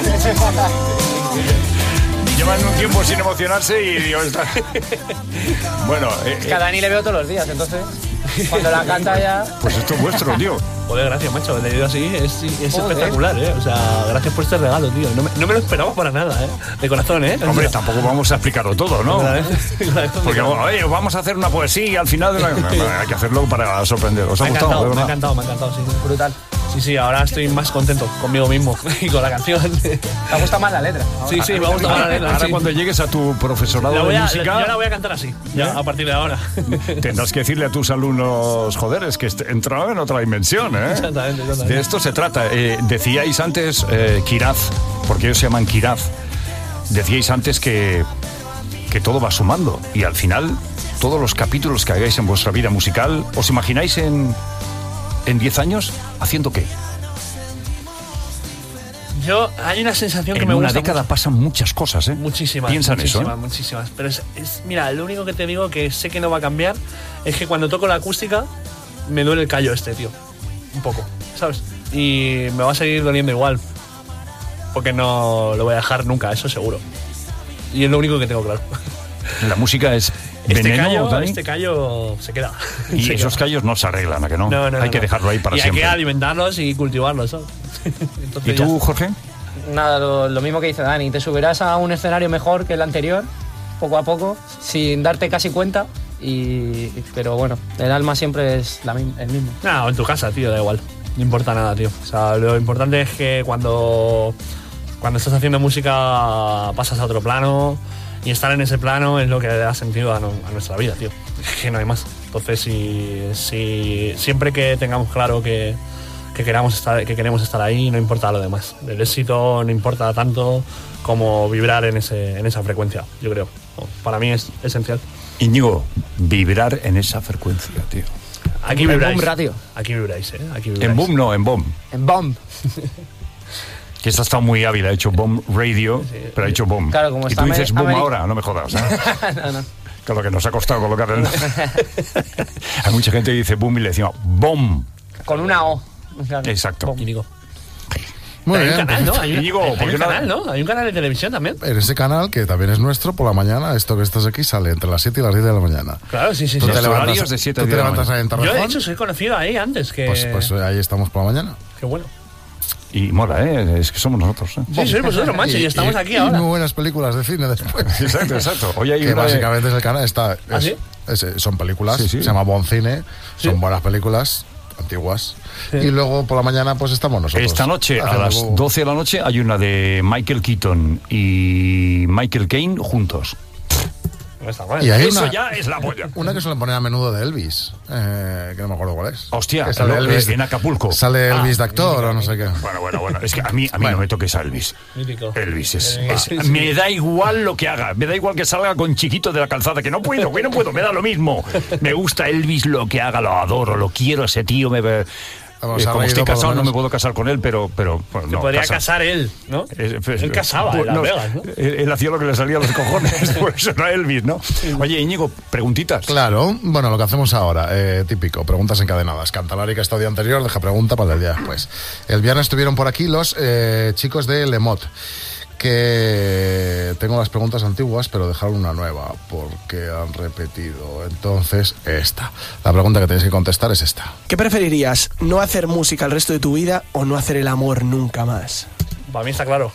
Llevan un tiempo sin emocionarse y digo, bueno, Es que a Dani le veo todos los días, entonces cuando la canta ya... pues esto es vuestro, tío. Joder, gracias, macho. Leído así es espectacular, O sea, gracias por este regalo, tío. No me lo esperaba para nada, De corazón, Hombre, tampoco vamos a explicarlo todo, ¿no? Porque, oye, vamos a hacer una poesía y al final hay que hacerlo para sorprender. ¿Os ha gustado? Me ha encantado, sí. Brutal. Sí, ahora estoy más contento conmigo mismo y con la canción. ¿Te gusta más la letra? Sí, me gusta más la letra. Ahora cuando llegues a tu profesorado de música... Yo la voy a cantar así, ya, a partir de ahora. Tendrás que decirle a tus alumnos, joder, es que entraba en otra dimensión, Exactamente. De esto se trata. Decíais antes, Kiraz, porque ellos se llaman Kiraz, decíais antes que todo va sumando y al final todos los capítulos que hagáis en vuestra vida musical, ¿os imagináis en 10 años haciendo qué? Hay una sensación que en me una gusta década mucho. pasan muchas cosas, ¿eh? Muchísimas. Piensa en eso, ¿eh? Muchísimas. Pero mira, lo único que te digo que sé que no va a cambiar es que cuando toco la acústica me duele el callo tío. Un poco, ¿sabes? Y me va a seguir doliendo igual. Porque no lo voy a dejar nunca, eso seguro. Y es lo único que tengo claro. La música es veneno, Dani. Este callo se queda. Y Se esos queda. callos no se arreglan, ¿a que no? Hay que dejarlo ahí para y siempre. hay que alimentarlos y cultivarlos, ¿sabes? ¿Y tú, Jorge? Nada, lo mismo que dice Dani, te subirás a un escenario mejor que el anterior, poco a poco, sin darte casi cuenta, pero bueno, el alma siempre es el mismo. No, en tu casa, tío, da igual. No importa nada, tío. O sea, lo importante es que cuando estás haciendo música pasas a otro plano y estar en ese plano es lo que da sentido a nuestra vida, tío. Es que no hay más. Entonces, si siempre que tengamos claro que queremos estar ahí, no importa lo demás. El éxito no importa tanto como vibrar en esa frecuencia, yo creo. Para mí es esencial. Íñigo, vibrar en esa frecuencia, tío. Aquí en vibráis. Boom Radio. Aquí vibráis, ¿eh? Aquí vibráis. En Boom no, en Bomb. En Bomb. Que esta está muy hábil, ha hecho Bomb Radio, pero ha hecho Bomb. Claro, como y está tú dices Boom ahora, no me jodas, ¿eh? No. Que lo que nos ha costado colocar el... Hay mucha gente que dice Boom y le decimos Bomb. Con una O. Claro. Exacto. Íñigo. Muy Hay un bien. canal, ¿no? Íñigo, Hay ¿por un qué no? canal, ¿no? Hay un canal de televisión también. En ese canal, que también es nuestro, por la mañana, esto que estás aquí sale entre las 7 y las 10 de la mañana. Claro, sí. Tú te Los levantas, horarios de 7 a tú te 10 de la levantas ahí en Yo, de Torrejón, hecho, soy conocido ahí antes que... pues ahí estamos por la mañana. Qué bueno. Y mola, ¿eh? Es que somos nosotros, ¿eh? Sí, sois vosotros, macho, y estamos aquí y ahora. muy buenas películas de cine después. Exacto. Hoy hay Que una de- básicamente es el canal, está... ¿Ah, sí? son películas, Sí, sí. se llama Bon Cine, Sí. son buenas películas, antiguas. Y luego por la mañana pues estamos nosotros. Esta noche, a haciendo las algo. 12 de la noche, hay una de Michael Keaton y Michael Caine juntos. No está mal. Y hay Eso una, ya es la polla. una que suelen poner a menudo de Elvis, que no me acuerdo cuál es. Hostia, Que sale Elvis, en Acapulco. sale Elvis de actor o no sé qué. Bueno. Es que a mí no me toques a Elvis. Mítico. Elvis Sí. me da igual lo que haga. Me da igual que salga con Chiquito de la Calzada, que no puedo. Me da lo mismo. Me gusta Elvis, lo que haga, lo adoro, lo quiero, ese tío. Vamos, ha Como reído estoy por lo casado, no menos. me puedo casar con él, pero bueno, Se no, podría casar él, ¿no? Él casaba en Las no, Vegas, ¿no? Él hacía lo que le salía a los cojones, por eso era Elvis, ¿no? Oye, Íñigo, preguntitas. Claro, bueno, lo que hacemos ahora, típico, preguntas encadenadas. Cantalari, que está el día anterior, deja pregunta para el día después. El viernes estuvieron por aquí los chicos de Lemot, que tengo las preguntas antiguas, pero dejaron una nueva, porque han repetido. Entonces, esta. La pregunta que tenéis que contestar es esta. ¿Qué preferirías? ¿No hacer música el resto de tu vida o no hacer el amor nunca más? Para mí está claro.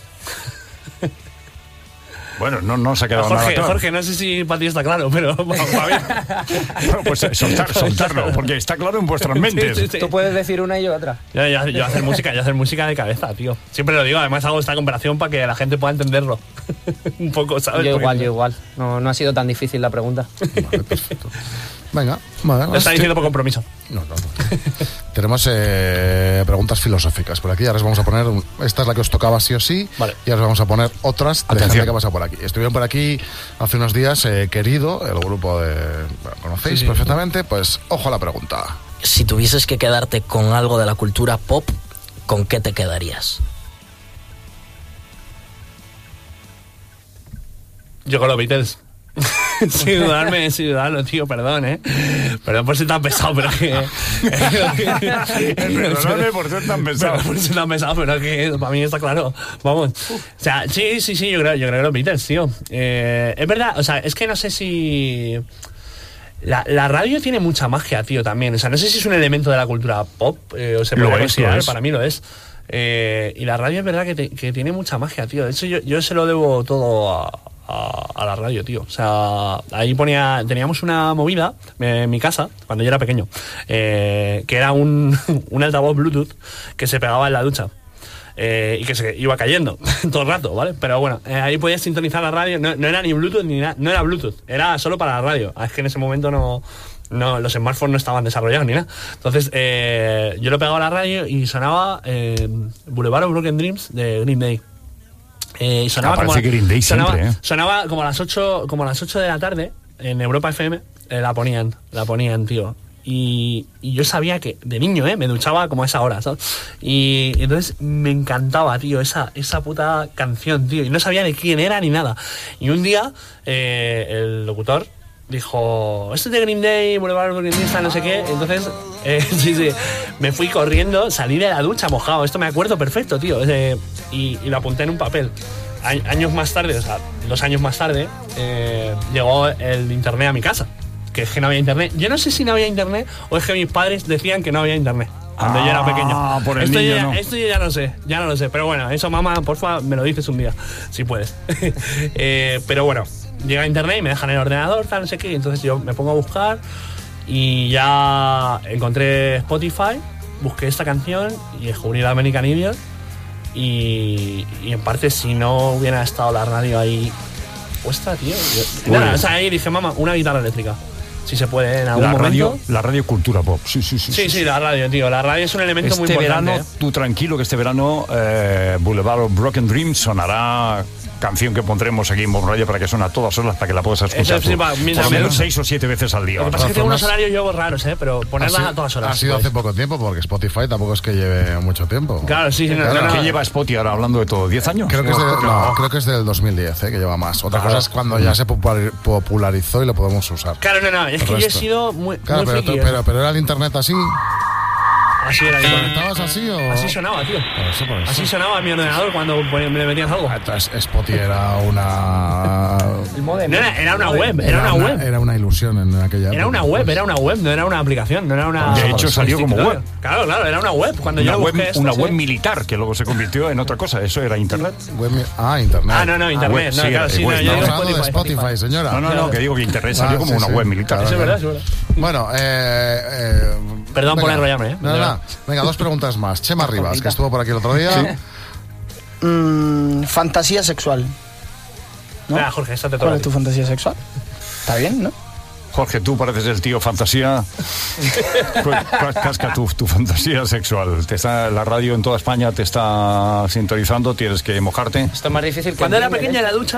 Bueno, no se ha quedado nada claro. Jorge, no sé si para ti está claro, pero para mí... Bueno, pues soltarlo, porque está claro en vuestras mentes. Sí. Tú puedes decir una y otra. Yo hacer música de cabeza, tío. Siempre lo digo, además hago esta comparación para que la gente pueda entenderlo. Un poco, ¿sabes? Yo Porque igual. No ha sido tan difícil la pregunta. Vale, perfecto. Venga, vale. Lo está diciendo por compromiso. No. Tenemos preguntas filosóficas por aquí. Ahora os vamos a poner. Esta es la que os tocaba sí o sí. Vale. Y ahora os vamos a poner otras de Atención. gente que pasa por aquí. Estuvieron por aquí hace unos días, Querido, el grupo de. Bueno, conocéis Sí. perfectamente. Pues ojo a la pregunta. Si tuvieses que quedarte con algo de la cultura pop, ¿con qué te quedarías? Yo con los Beatles. Sin dudarlo, tío, perdón, Perdón por ser tan pesado, pero que... Perdóname por ser tan pesado. Perdón por ser tan pesado, pero que para mí está claro. Vamos. O sea, sí, yo creo que los Beatles, tío. Es verdad, o sea, es que no sé si... La radio tiene mucha magia, tío, también. O sea, no sé si es un elemento de la cultura pop, o se puede considerar, para mí lo es. Y la radio es verdad que tiene mucha magia, tío. De hecho, yo se lo debo todo a la radio, tío. O sea, ahí teníamos una movida en mi casa, cuando yo era pequeño, que era un altavoz Bluetooth que se pegaba en la ducha. Y que se iba cayendo todo el rato, ¿vale? Pero bueno, ahí podías sintonizar la radio. No era ni Bluetooth ni nada, no era Bluetooth, era solo para la radio. Es que en ese momento no, los smartphones no estaban desarrollados ni nada. Entonces, yo lo pegaba a la radio y sonaba Boulevard of Broken Dreams de Green Day. Y sonaba Parece Green Day siempre, sonaba como a las 8 de la tarde en Europa FM. La ponían, tío. Y yo sabía que, de niño, me duchaba como a esa hora, ¿sabes? Y entonces me encantaba, tío, esa puta canción, tío. Y no sabía de quién era ni nada. Y un día, el locutor dijo, esto es de Green Day, Boulevard Green Day, no sé qué. Entonces, sí, me fui corriendo, salí de la ducha mojado. Esto me acuerdo perfecto, tío. Y lo apunté en un papel. Años más tarde, o sea, 2 años más tarde, llegó el internet a mi casa. Que es que no había internet. Yo no sé si no había internet o es que mis padres decían que no había internet cuando yo era pequeño. Por el niño, ¿no? Esto yo ya no lo sé. Pero bueno, eso, mamá, porfa, me lo dices un día, si puedes. Pero bueno, llega internet y me dejan el ordenador, tal, no sé qué. Y entonces yo me pongo a buscar y ya encontré Spotify, busqué esta canción y descubrí la American Idiot. Y en parte, si no hubiera estado la radio ahí puesta, tío. Nada, o sea, ahí dije, mamá, una guitarra eléctrica. Si se puede en algún momento. La radio cultura pop. Sí, la radio, tío. La radio es un elemento muy importante. Verano, tú tranquilo que este verano Boulevard of Broken Dreams sonará, canción que pondremos aquí en Bomb Radio para que suene a todas horas, para que la puedas escuchar tú, por lo menos 6 o 7 veces al día. Lo que pasa es que tengo unos horarios yo raros, pero ponerlas a todas horas. Ha sido hace poco tiempo, porque Spotify tampoco es que lleve mucho tiempo. Claro, sí. ¿Qué lleva Spotify ahora hablando de todo? ¿10 años? Creo que es del 2010, que lleva más. Otra cosa es cuando ya se popularizó y lo podemos usar. Claro, no, es que yo he sido muy friki. Pero era el internet así. Así era. ¿Conectabas así o...? Así sonaba, tío. Por eso. Así sonaba mi ordenador cuando me metías algo. Entonces, Spotify era una... El modem. No, era una web. Era una ilusión en aquella época. Era una web, no era una aplicación, no era una... De hecho, salió como web. Claro, era una web. Cuando yo busqué esto, una web militar, que luego se convirtió en otra cosa. Eso era internet. Internet. No, internet. Claro, sí, no, yo Spotify, Spotify, señora. No, que digo que internet salió como una web militar. Eso es verdad. Bueno, perdón por enrollarme, Nada. Venga, 2 preguntas más. Chema Rivas, que estuvo por aquí el otro día. Fantasía sexual, ¿no? Jorge, esta te toca. ¿Cuál es tu fantasía sexual? Está bien, ¿no? Jorge, tú pareces el tío fantasía. Casca tu fantasía sexual. La radio en toda España te está sintonizando, tienes que mojarte. Esto es más difícil que... Cuando era pequeña en la ducha...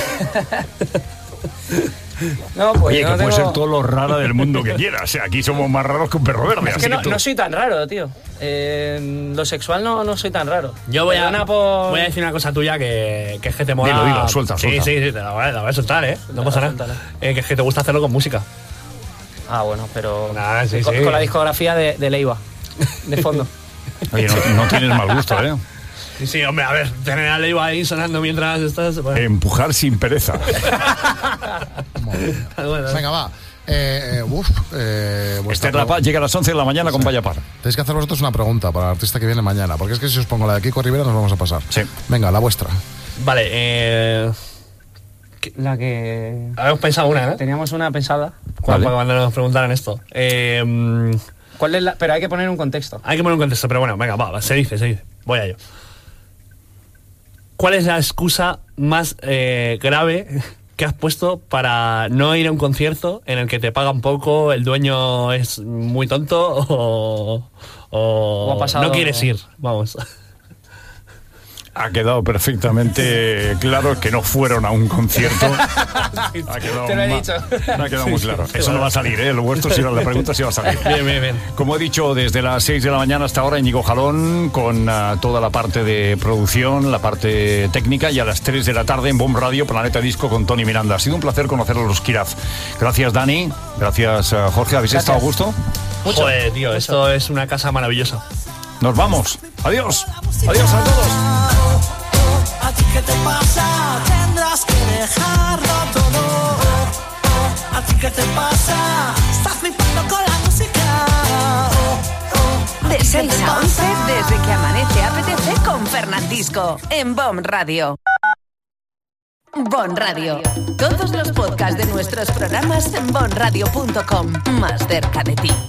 No, pues oye, que puede ser todo lo raro del mundo que quieras. O sea, aquí somos más raros que un perro verde. Es que no soy tan raro, tío. Lo sexual no soy tan raro. Yo voy a decir una cosa tuya que es que te mola. Dilo, suelta. Sí, te la voy a soltar, No pasa nada. Que es que te gusta hacerlo con música. Ah, bueno, pero sí. Con la discografía de Leiva, de fondo. Oye, no tienes mal gusto, Sí, hombre, a ver, tener a Leiva ahí sonando mientras estás... Bueno. Empujar sin pereza. Venga, va. Esther La Paz llega a las 11 de la mañana con Vaya Par. Tenéis que hacer vosotros una pregunta para el artista que viene mañana, porque es que si os pongo la de Kiko Rivera nos vamos a pasar. Sí. Venga, la vuestra. Vale, La que... habíamos pensado una, ¿no? Teníamos una pensada. Vale. Cuando nos preguntaran esto. ¿Cuál es Pero hay que poner un contexto. Hay que poner un contexto, pero bueno, venga, va, se dice. Voy a ello. ¿Cuál es la excusa más grave que has puesto para no ir a un concierto en el que te pagan poco, el dueño es muy tonto o ha pasado... no quieres ir? Vamos. Ha quedado perfectamente claro que no fueron a un concierto. Te lo he dicho. Ha quedado muy claro. Eso no va a salir, Lo vuestro, si la pregunta sí va a salir. Bien. Como he dicho, desde las 6 de la mañana hasta ahora, Íñigo Jalón, con toda la parte de producción, la parte técnica, y a las 3 de la tarde en Bomb Radio, Planeta Disco con Tony Miranda. Ha sido un placer conocer a los Kiraz. Gracias, Dani. Gracias, Jorge. ¿Habéis estado a gusto? Mucho. Joder, tío, esto es una casa maravillosa. Nos vamos. Adiós. Adiós a todos. ¿A ti qué te pasa? Tendrás que dejarlo todo. ¿A ti qué te pasa? Estás flipando con la música. De 6 a 11, desde que amanece APTC con Fernandisco, en Bomb Radio. Bomb Radio. Todos los podcasts de nuestros programas en bombradio.com. Más cerca de ti.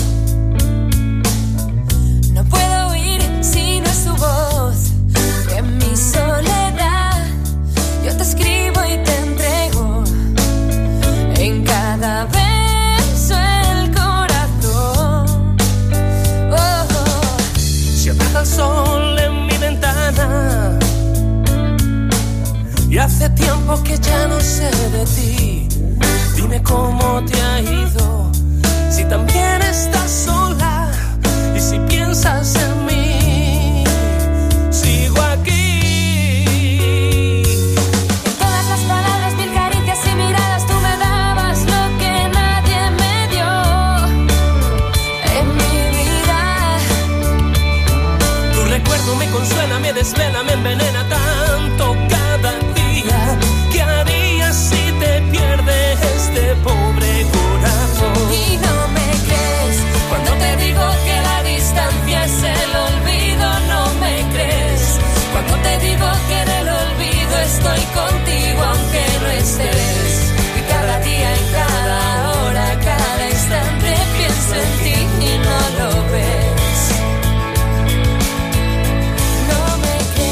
No puedo oír si no es su voz. Hace tiempo que ya no sé de ti. Dime cómo te ha ido, si también estás sola y si piensas en mí. Sigo aquí. En todas las palabras, mil caricias y miradas, tú me dabas lo que nadie me dio en mi vida. Tu recuerdo me consuela, me desvela, me envenena tanto cada día. ¿Qué harías si te pierdes este pobre corazón? Y no me crees cuando te digo que la distancia es el olvido. No me crees cuando te digo que en el olvido estoy contigo aunque no estés. Y cada día, en cada hora, cada instante pienso en ti y no lo ves. No me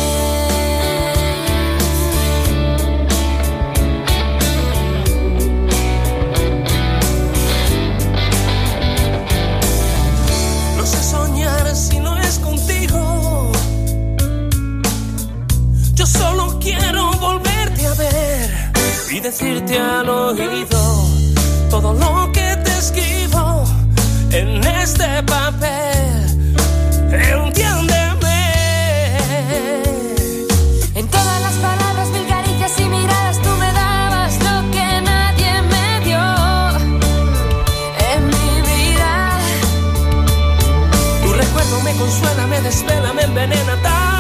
No sé soñar si no es contigo. Yo solo quiero volverte a ver y decirte al oído todo lo que te escribo en este papel. Entiéndeme. En todas las palabras, mil caricias y miradas, tú me dabas lo que nadie me dio en mi vida. Tu recuerdo me consuela, me desvela, me envenena tanto